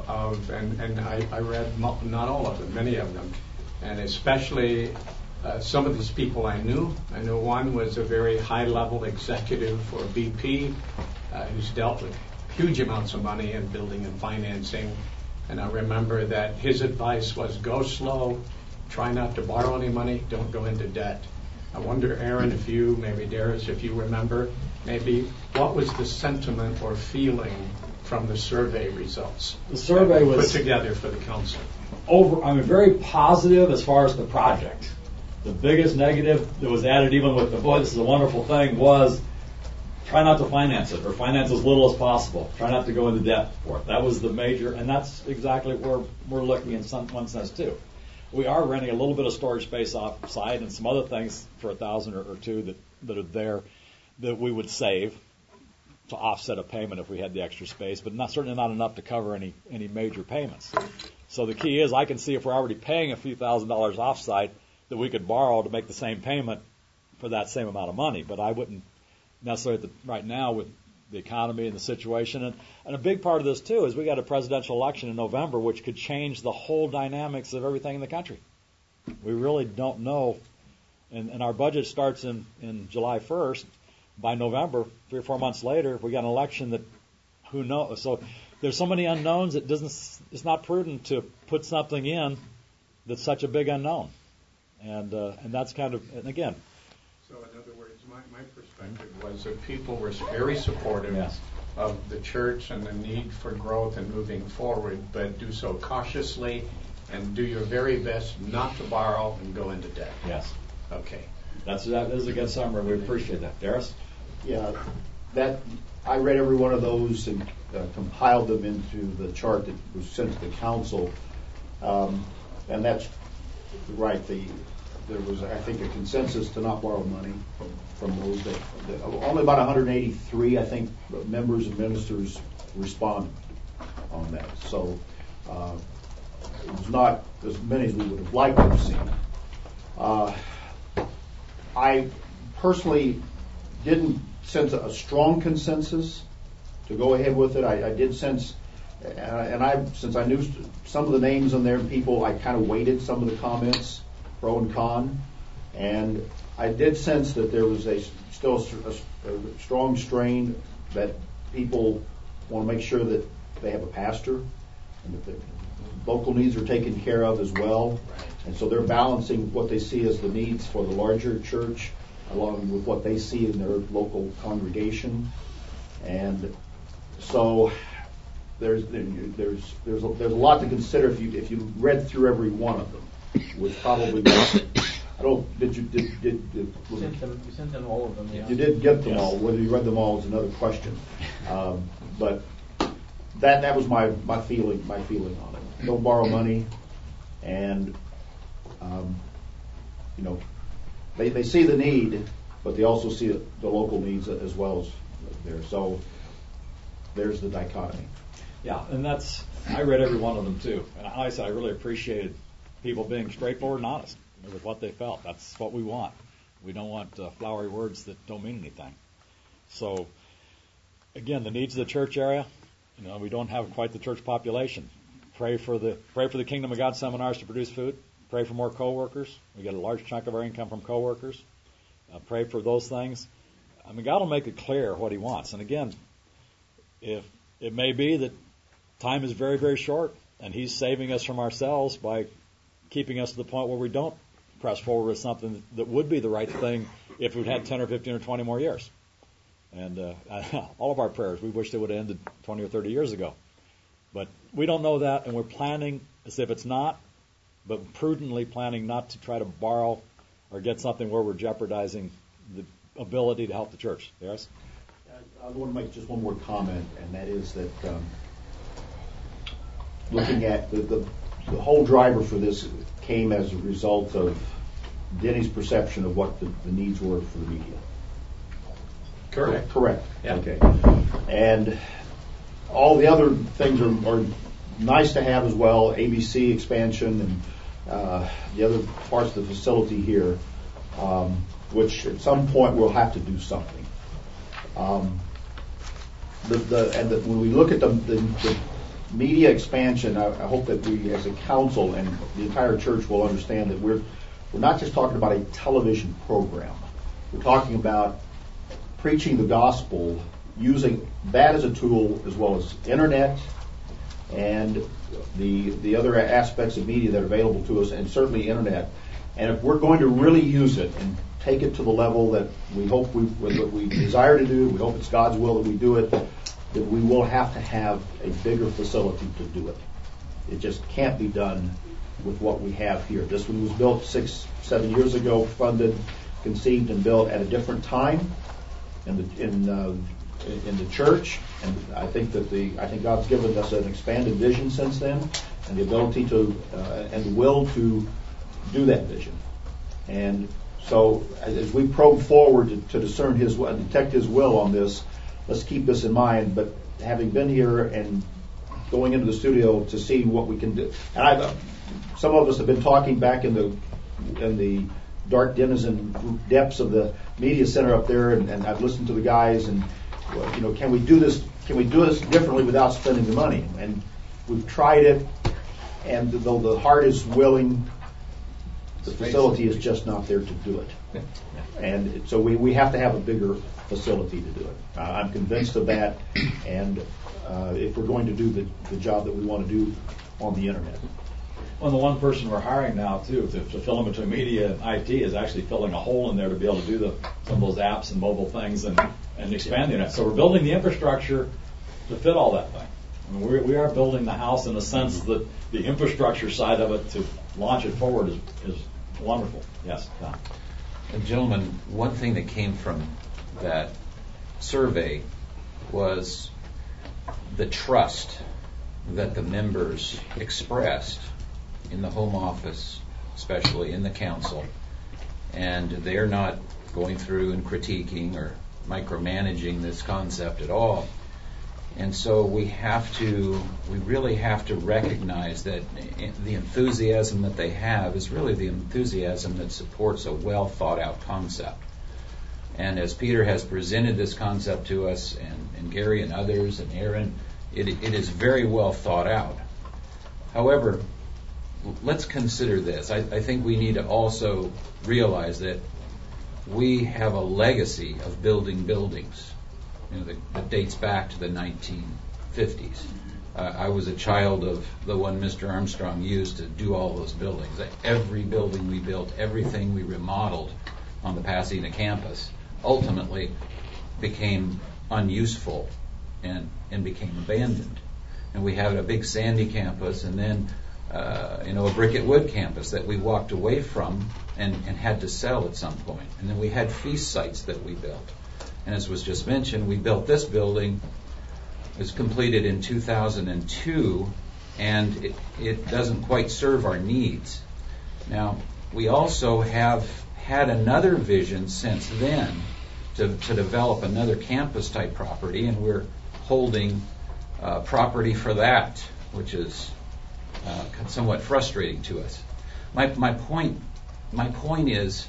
I read not all of them, many of them, and especially some of these people I knew. I know one was a very high-level executive for BP who's dealt with huge amounts of money in building and financing, and I remember that his advice was go slow, try not to borrow any money, don't go into debt. I wonder, Aaron, if you, maybe Darius, if you remember, maybe what was the sentiment or feeling from the survey results? The survey was put together for the council. Very positive as far as the project. The biggest negative that was added, even with the boy, this is a wonderful thing, was try not to finance it or finance as little as possible. Try not to go into debt for it. That was the major, and that's exactly where we're looking in one sense too. We are renting a little bit of storage space offsite and some other things for $1,000 or $2,000 that are there that we would save to offset a payment if we had the extra space, but certainly not enough to cover any major payments. So the key is I can see if we're already paying a few $1,000s offsite that we could borrow to make the same payment for that same amount of money. But I wouldn't necessarily right now with the economy and the situation. And a big part of this, too, is we got a presidential election in November, which could change the whole dynamics of everything in the country. We really don't know. And our budget starts in July 1st. By November, 3 or 4 months later, if we got an election that who knows. So there's so many unknowns, it's not prudent to put something in that's such a big unknown. And that's kind of, and again. So in other words, my perspective was that people were very supportive of the church and the need for growth and moving forward, but do so cautiously and do your very best not to borrow and go into debt. Yes. Okay. That is a good summary. We appreciate that. Darius? Yeah, I read every one of those and compiled them into the chart that was sent to the council, and that's right. There was, I think, a consensus to not borrow money from those. Only about 183, I think, members and ministers responded on that. So it was not as many as we would have liked to have seen. I personally didn't sense a strong consensus to go ahead with it. I did sense, since I knew some of the names in there and people, I kind of weighted some of the comments, pro and con, and I did sense that there was still a strong strain that people want to make sure that they have a pastor and that the local needs are taken care of as well. And so they're balancing what they see as the needs for the larger church along with what they see in their local congregation. And so there's a lot to consider if you read through every one of them. With probably I don't did you sent them all of them. Yeah. You did get them all. Whether you read them all is another question. But that was my feeling on it. Don't borrow money, and they see the need, but they also see the local needs as well as there. So there's the dichotomy. Yeah, and I read every one of them too, and like I said, I really appreciated people being straightforward and honest with what they felt. That's what we want. We don't want flowery words that don't mean anything. So, again, the needs of the church area. We don't have quite the church population. Pray for the Kingdom of God seminars to produce food. Pray for more co-workers. We get a large chunk of our income from co-workers. Pray for those things. I mean, God will make it clear what He wants. And again, if it may be that time is very, very short, and He's saving us from ourselves by keeping us to the point where we don't press forward with something that would be the right thing if we'd had 10 or 15 or 20 more years. And all of our prayers, we wish they would have ended 20 or 30 years ago. But we don't know that, and we're planning as if it's not, but prudently planning not to try to borrow or get something where we're jeopardizing the ability to help the church. Yes? I want to make just one more comment, and that is that looking at the whole driver for this came as a result of Denny's perception of what the needs were for the media. Correct. Yeah. Okay. And all the other things are nice to have as well, ABC expansion and the other parts of the facility here, which at some point we'll have to do something. When we look at the media expansion, I hope that we as a council and the entire church will understand that we're not just talking about a television program. We're talking about preaching the gospel, using that as a tool as well as internet and the other aspects of media that are available to us, and certainly internet. And if we're going to really use it and take it to the level that we hope we desire to do, we hope it's God's will that we do it, that we will have to have a bigger facility to do it. It just can't be done with what we have here. This one was built 6-7 years ago, funded, conceived, and built at a different time in the church, and I think God's given us an expanded vision since then, and the ability to and the will to do that vision. And so, as we probe forward to discern His will, detect His will on this, let's keep this in mind. But having been here and going into the studio to see what we can do, and some of us have been talking back in the dark denizen depths of the media center up there, and I've listened to the guys, and can we do this? Can we do this differently without spending the money? And we've tried it, and though the heart is willing, the facility is just not there to do it. And so we have to have a bigger facility to do it. I'm convinced of that, and if we're going to do the job that we want to do on the internet. Well, the one person we're hiring now, too, to fill in between media and IT is actually filling a hole in there to be able to do some of those apps and mobile things and expanding it. So we're building the infrastructure to fit all that thing. I mean, we are building the house in the sense that the infrastructure side of it to launch it forward is wonderful. Yes, Tom. And gentlemen, one thing that came from that survey was the trust that the members expressed in the home office, especially in the council, and they're not going through and critiquing or micromanaging this concept at all. And so we really have to recognize that the enthusiasm that they have is really the enthusiasm that supports a well thought out concept. And as Peter has presented this concept to us, and Gary and others and Aaron, it is very well thought out. However, let's consider this. I think we need to also realize that we have a legacy of building buildings that dates back to the 1950s. I was a child of the one Mr. Armstrong used to do all those buildings. Every building we built, everything we remodeled on the Pasadena campus ultimately became unuseful and became abandoned. And we had a big sandy campus, and then a brick and wood campus that we walked away from and had to sell at some point. And then we had feast sites that we built. And as was just mentioned, we built this building was completed in 2002, and it doesn't quite serve our needs. Now, we also have had another vision since then to develop another campus-type property, and we're holding property for that, which is somewhat frustrating to us. My point is,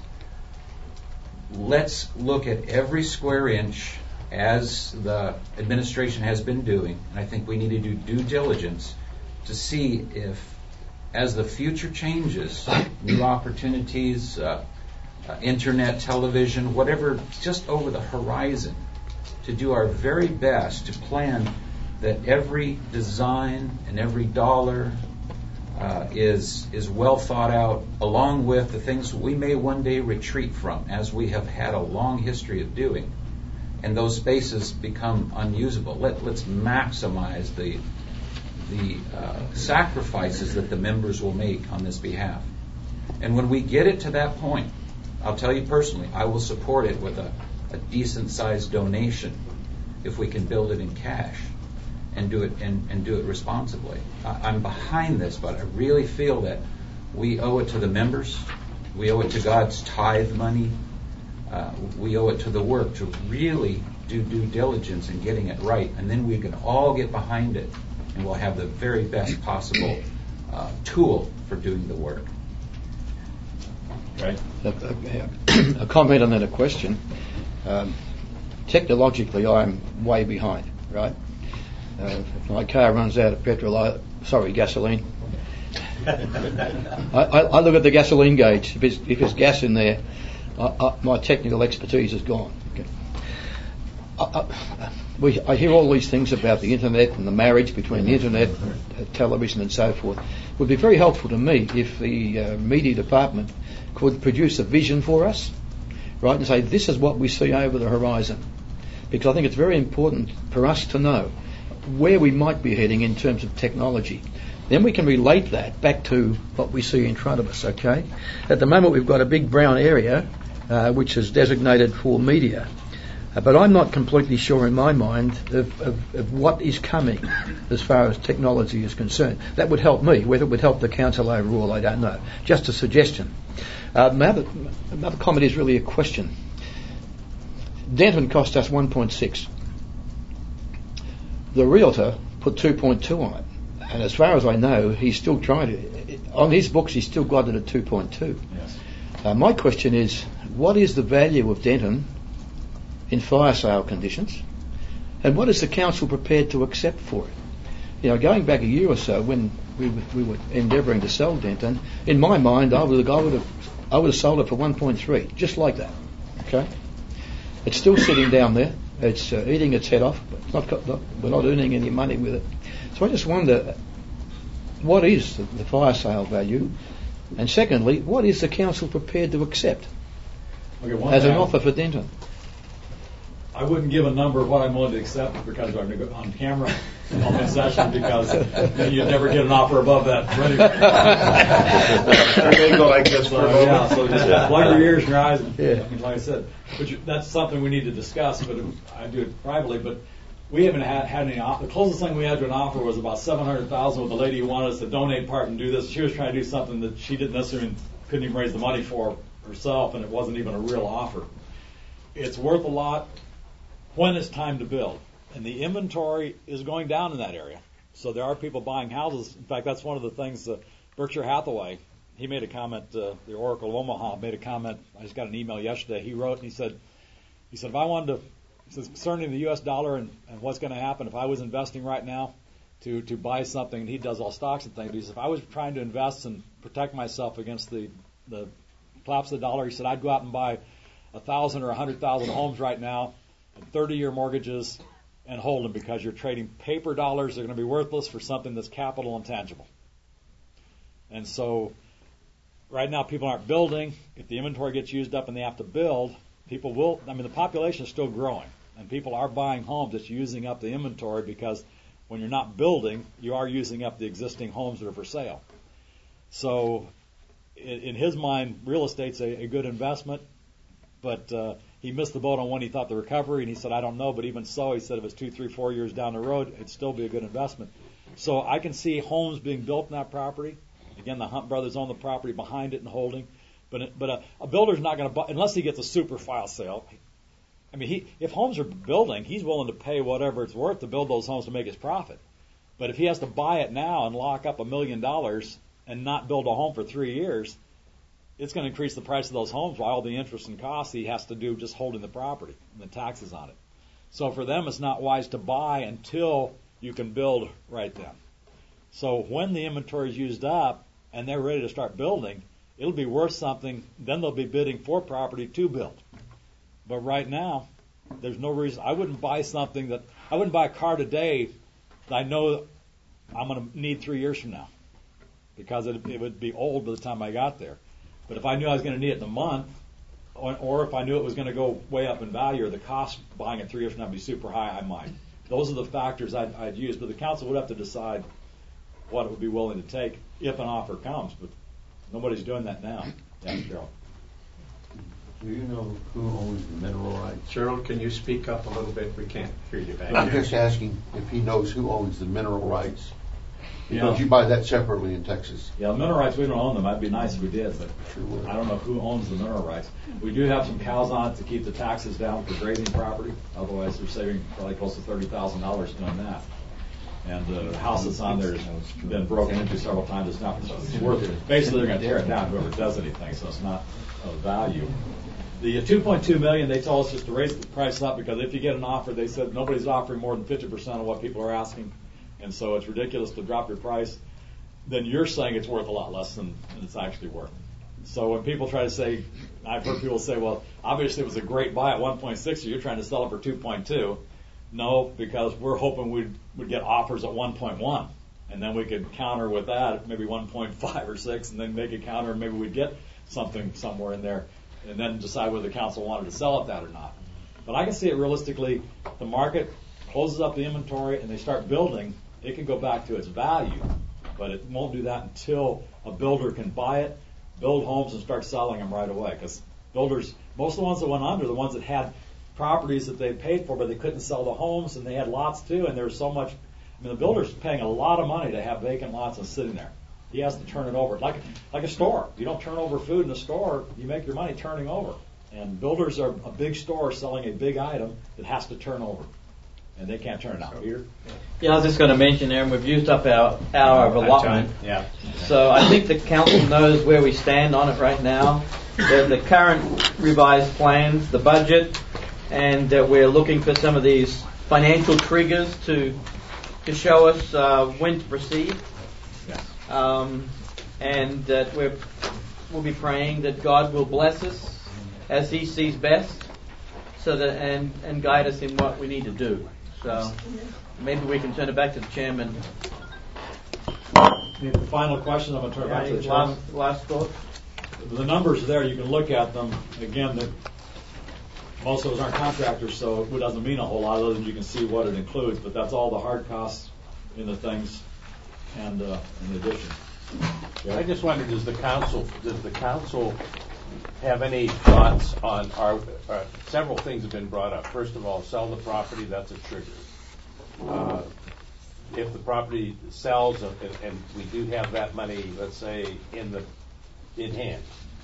let's look at every square inch as the administration has been doing, and I think we need to do due diligence to see if, as the future changes, new opportunities, internet, television, whatever, just over the horizon, to do our very best to plan that every design and every dollar is well thought out, along with the things we may one day retreat from, as we have had a long history of doing, and those spaces become unusable. Let's maximize the sacrifices that the members will make on this behalf. And when we get it to that point, I'll tell you personally, I will support it with a decent-sized donation if we can build it in cash and do it responsibly. I'm behind this, but I really feel that we owe it to the members, we owe it to God's tithe money, we owe it to the work to really do due diligence in getting it right, and then we can all get behind it, and we'll have the very best possible tool for doing the work. Right. A comment on that, a question. Technologically, I'm way behind, right? If my car runs out of gasoline, I look at the gasoline gauge. If there's gas in there, my technical expertise is gone. Okay. I hear all these things about the internet and the marriage between the internet, television and so forth. It would be very helpful to me if the media department could produce a vision for us, right, and say this is what we see over the horizon. Because I think it's very important for us to know where we might be heading in terms of technology. Then we can relate that back to what we see in front of us, okay? At the moment we've got a big brown area which is designated for media. But I'm not completely sure in my mind of what is coming as far as technology is concerned. That would help me. Whether it would help the council overall, I don't know. Just a suggestion. Another comment is really a question. Denton cost us 1.6. The realtor put 2.2 on it. And as far as I know, he's still trying to... On his books, he's still got it at 2.2. Yes. My question is, what is the value of Denton in fire sale conditions, and what is the council prepared to accept for it? You know, going back a year or so when we were endeavouring to sell Denton, in my mind I would have sold it for 1.3, just like that. Okay, it's still sitting down there. It's eating its head off. But we're not earning any money with it. So I just wonder, what is the fire sale value, and secondly, what is the council prepared to accept as an offer for Denton? I wouldn't give a number of what I'm willing to accept because I'm on camera on this session, because then you'd never get an offer above that. They go like this for a moment. So just plug your ears and your eyes. Like I said, that's something we need to discuss. But I do it privately. But we haven't had any offer. The closest thing we had to an offer was about $700,000 with a lady who wanted us to donate part and do this. She was trying to do something that she didn't necessarily couldn't even raise the money for herself, and it wasn't even a real offer. It's worth a lot when it's time to build. And the inventory is going down in that area. So there are people buying houses. In fact, that's one of the things Berkshire Hathaway, he made a comment, the Oracle of Omaha made a comment. I just got an email yesterday. He wrote and he said, if I wanted to, he says, concerning the U.S. dollar and what's going to happen if I was investing right now to buy something, and he does all stocks and things, he says, if I was trying to invest and protect myself against the collapse of the dollar, he said, I'd go out and buy 1,000 or 100,000 homes right now, 30-year mortgages, and hold them, because you're trading paper dollars that are going to be worthless for something that's capital intangible. And so right now people aren't building. If the inventory gets used up and they have to build, people will, the population is still growing, and people are buying homes. It's using up the inventory, because when you're not building, you are using up the existing homes that are for sale. So in his mind, real estate's a good investment. but he missed the boat on when he thought the recovery, and he said, I don't know, but even so, he said if it's 2, 3, 4 years down the road, it'd still be a good investment. So I can see homes being built in that property. Again, the Hunt brothers own the property behind it and holding. But a builder's not going to buy, unless he gets a super file sale. I mean, if homes are building, he's willing to pay whatever it's worth to build those homes to make his profit. But if he has to buy it now and lock up $1 million and not build a home for 3 years, it's going to increase the price of those homes by all the interest and costs he has to do just holding the property and the taxes on it. So for them, it's not wise to buy until you can build right then. So when the inventory is used up and they're ready to start building, it'll be worth something. Then they'll be bidding for property to build. But right now, there's no reason. I wouldn't buy a car today that I know I'm going to need 3 years from now, because it would be old by the time I got there. But if I knew I was going to need it in a month, or if I knew it was going to go way up in value, or the cost buying it 3 years from now would be super high, I might. Those are the factors I'd use. But the council would have to decide what it would be willing to take if an offer comes. But nobody's doing that now. Yeah, Cheryl. Do you know who owns the mineral rights? Cheryl, can you speak up a little bit? We can't hear you back I'm here. just asking if he knows who owns the mineral rights. Yeah. Don't you buy that separately in Texas? Yeah, the mineral rights, we don't own them. That'd be nice if we did, but I don't know who owns the mineral rights. We do have some cows on it to keep the taxes down for grazing property. Otherwise, they're saving probably close to $30,000 doing that. And the house that's on there has been broken into several times. It's not worth it. Basically, they're going to tear it down, whoever does anything, so it's not of value. The $2.2 million, they told us just to raise the price up, because if you get an offer, they said nobody's offering more than 50% of what people are asking, and so it's ridiculous to drop your price. Then you're saying it's worth a lot less than it's actually worth. So when people try to say, I've heard people say, well, obviously it was a great buy at 1.6, so you're trying to sell it for 2.2. No, because we're hoping we'd get offers at 1.1, and then we could counter with that, maybe 1.5 or 6, and then make a counter, and maybe we'd get something somewhere in there, and then decide whether the council wanted to sell it that or not. But I can see it realistically. The market closes up the inventory and they start building, it can go back to its value, but it won't do that until a builder can buy it, build homes, and start selling them right away. Because builders, most of the ones that went under, the ones that had properties that they paid for, but they couldn't sell the homes, and they had lots too, and there was so much. I mean, the builder's paying a lot of money to have vacant lots and sitting there. He has to turn it over, like a store. You don't turn over food in a store; you make your money turning over. And builders are a big store selling a big item that has to turn over, and they can't turn it out. Peter? Yeah, I was just going to mention, Aaron, we've used up our hour of allotment. Yeah. So I think the council knows where we stand on it right now. The current revised plans, the budget, and we're looking for some of these financial triggers to show us when to proceed. And that we'll be praying that God will bless us as He sees best, so that and guide us in what we need to do. So maybe we can turn it back to the chairman. The final question, I'm going to turn it back to the chairman. Last thought. The numbers are there. You can look at them. Again, most of us aren't contractors, so it doesn't mean a whole lot other than you can see what it includes. But that's all the hard costs in the things and in addition. Yeah. I just wondered, does the council have any thoughts on several things have been brought up. First of all, sell the property, that's a trigger. If the property sells and we do have that money, let's say, in hand,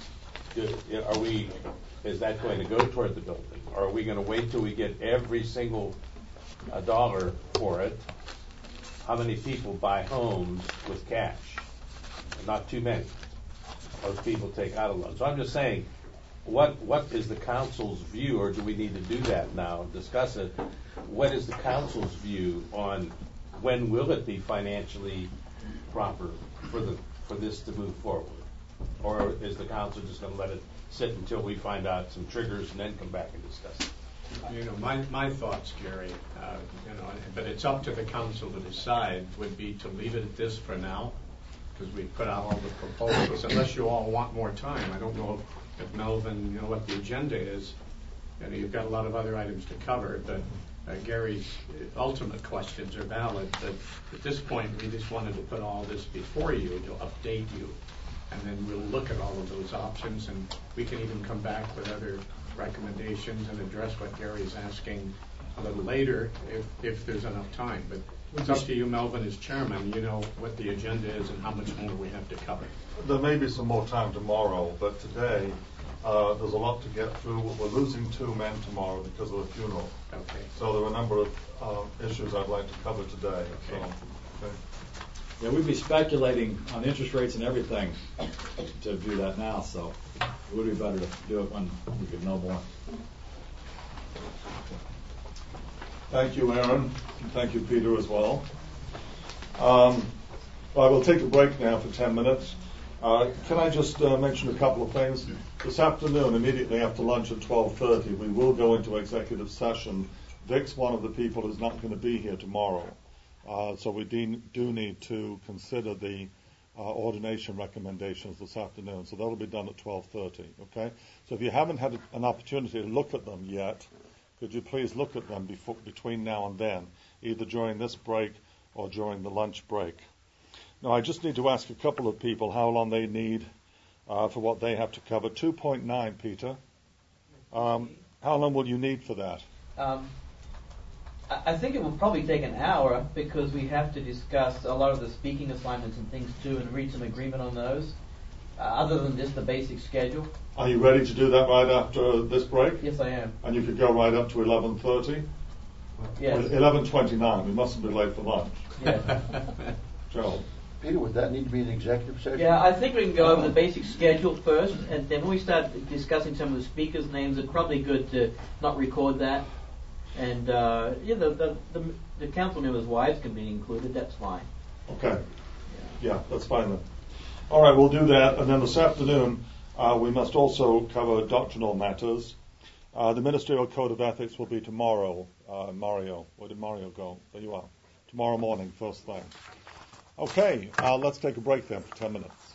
is that going to go toward the building? Or are we going to wait till we get every single dollar for it? How many people buy homes with cash? Not too many. Most people take out a loan. So I'm just saying, what is the council's view, or do we need to do that now and discuss it? What is the council's view on when will it be financially proper for this to move forward? Or is the council just going to let it sit until we find out some triggers and then come back and discuss it? My thoughts, Jerry, but it's up to the council to decide, would be to leave it at this for now, because we put out all the proposals, unless you all want more time. I don't know if Melvin, what the agenda is. You've got a lot of other items to cover, but Gary's ultimate questions are valid. But at this point, we just wanted to put all this before you to update you, and then we'll look at all of those options, and we can even come back with other recommendations and address what Gary's asking a little later if there's enough time. But it's up to you, Melvin, as chairman. You know what the agenda is and how much more we have to cover. There may be some more time tomorrow, but today there's a lot to get through. We're losing 2 men tomorrow because of the funeral. Okay. So there are a number of issues I'd like to cover today. Okay. So, Yeah, we'd be speculating on interest rates and everything to do that now, so it would be better to do it when we could know more. Thank you, Aaron. And thank you, Peter, as well. I will take a break now for 10 minutes. Can I just mention a couple of things? This afternoon, immediately after lunch at 12:30, we will go into executive session. Vic's one of the people who's not going to be here tomorrow. So we do need to consider the ordination recommendations this afternoon. So that'll be done at 12:30, okay? So if you haven't had an opportunity to look at them yet, could you please look at them between now and then, either during this break or during the lunch break? Now, I just need to ask a couple of people how long they need for what they have to cover. 2.9, Peter. How long will you need for that? I think it will probably take an hour because we have to discuss a lot of the speaking assignments and things too and reach some agreement on those, other than just the basic schedule. Are you ready to do that right after this break? Yes, I am. And you could go right up to 11:30? Yes. 11:29. We mustn't be late for lunch. Yes. Joe. Peter, would that need to be an executive session? Yeah, I think we can go over the basic schedule first, and then when we start discussing some of the speakers' names, it's probably good to not record that. And the council members' wives can be included. That's fine. Okay. Yeah, that's fine then. All right, we'll do that. And then this afternoon, we must also cover doctrinal matters. The Ministerial Code of Ethics will be tomorrow. Mario, where did Mario go? There you are. Tomorrow morning, first thing. Okay, let's take a break then for 10 minutes.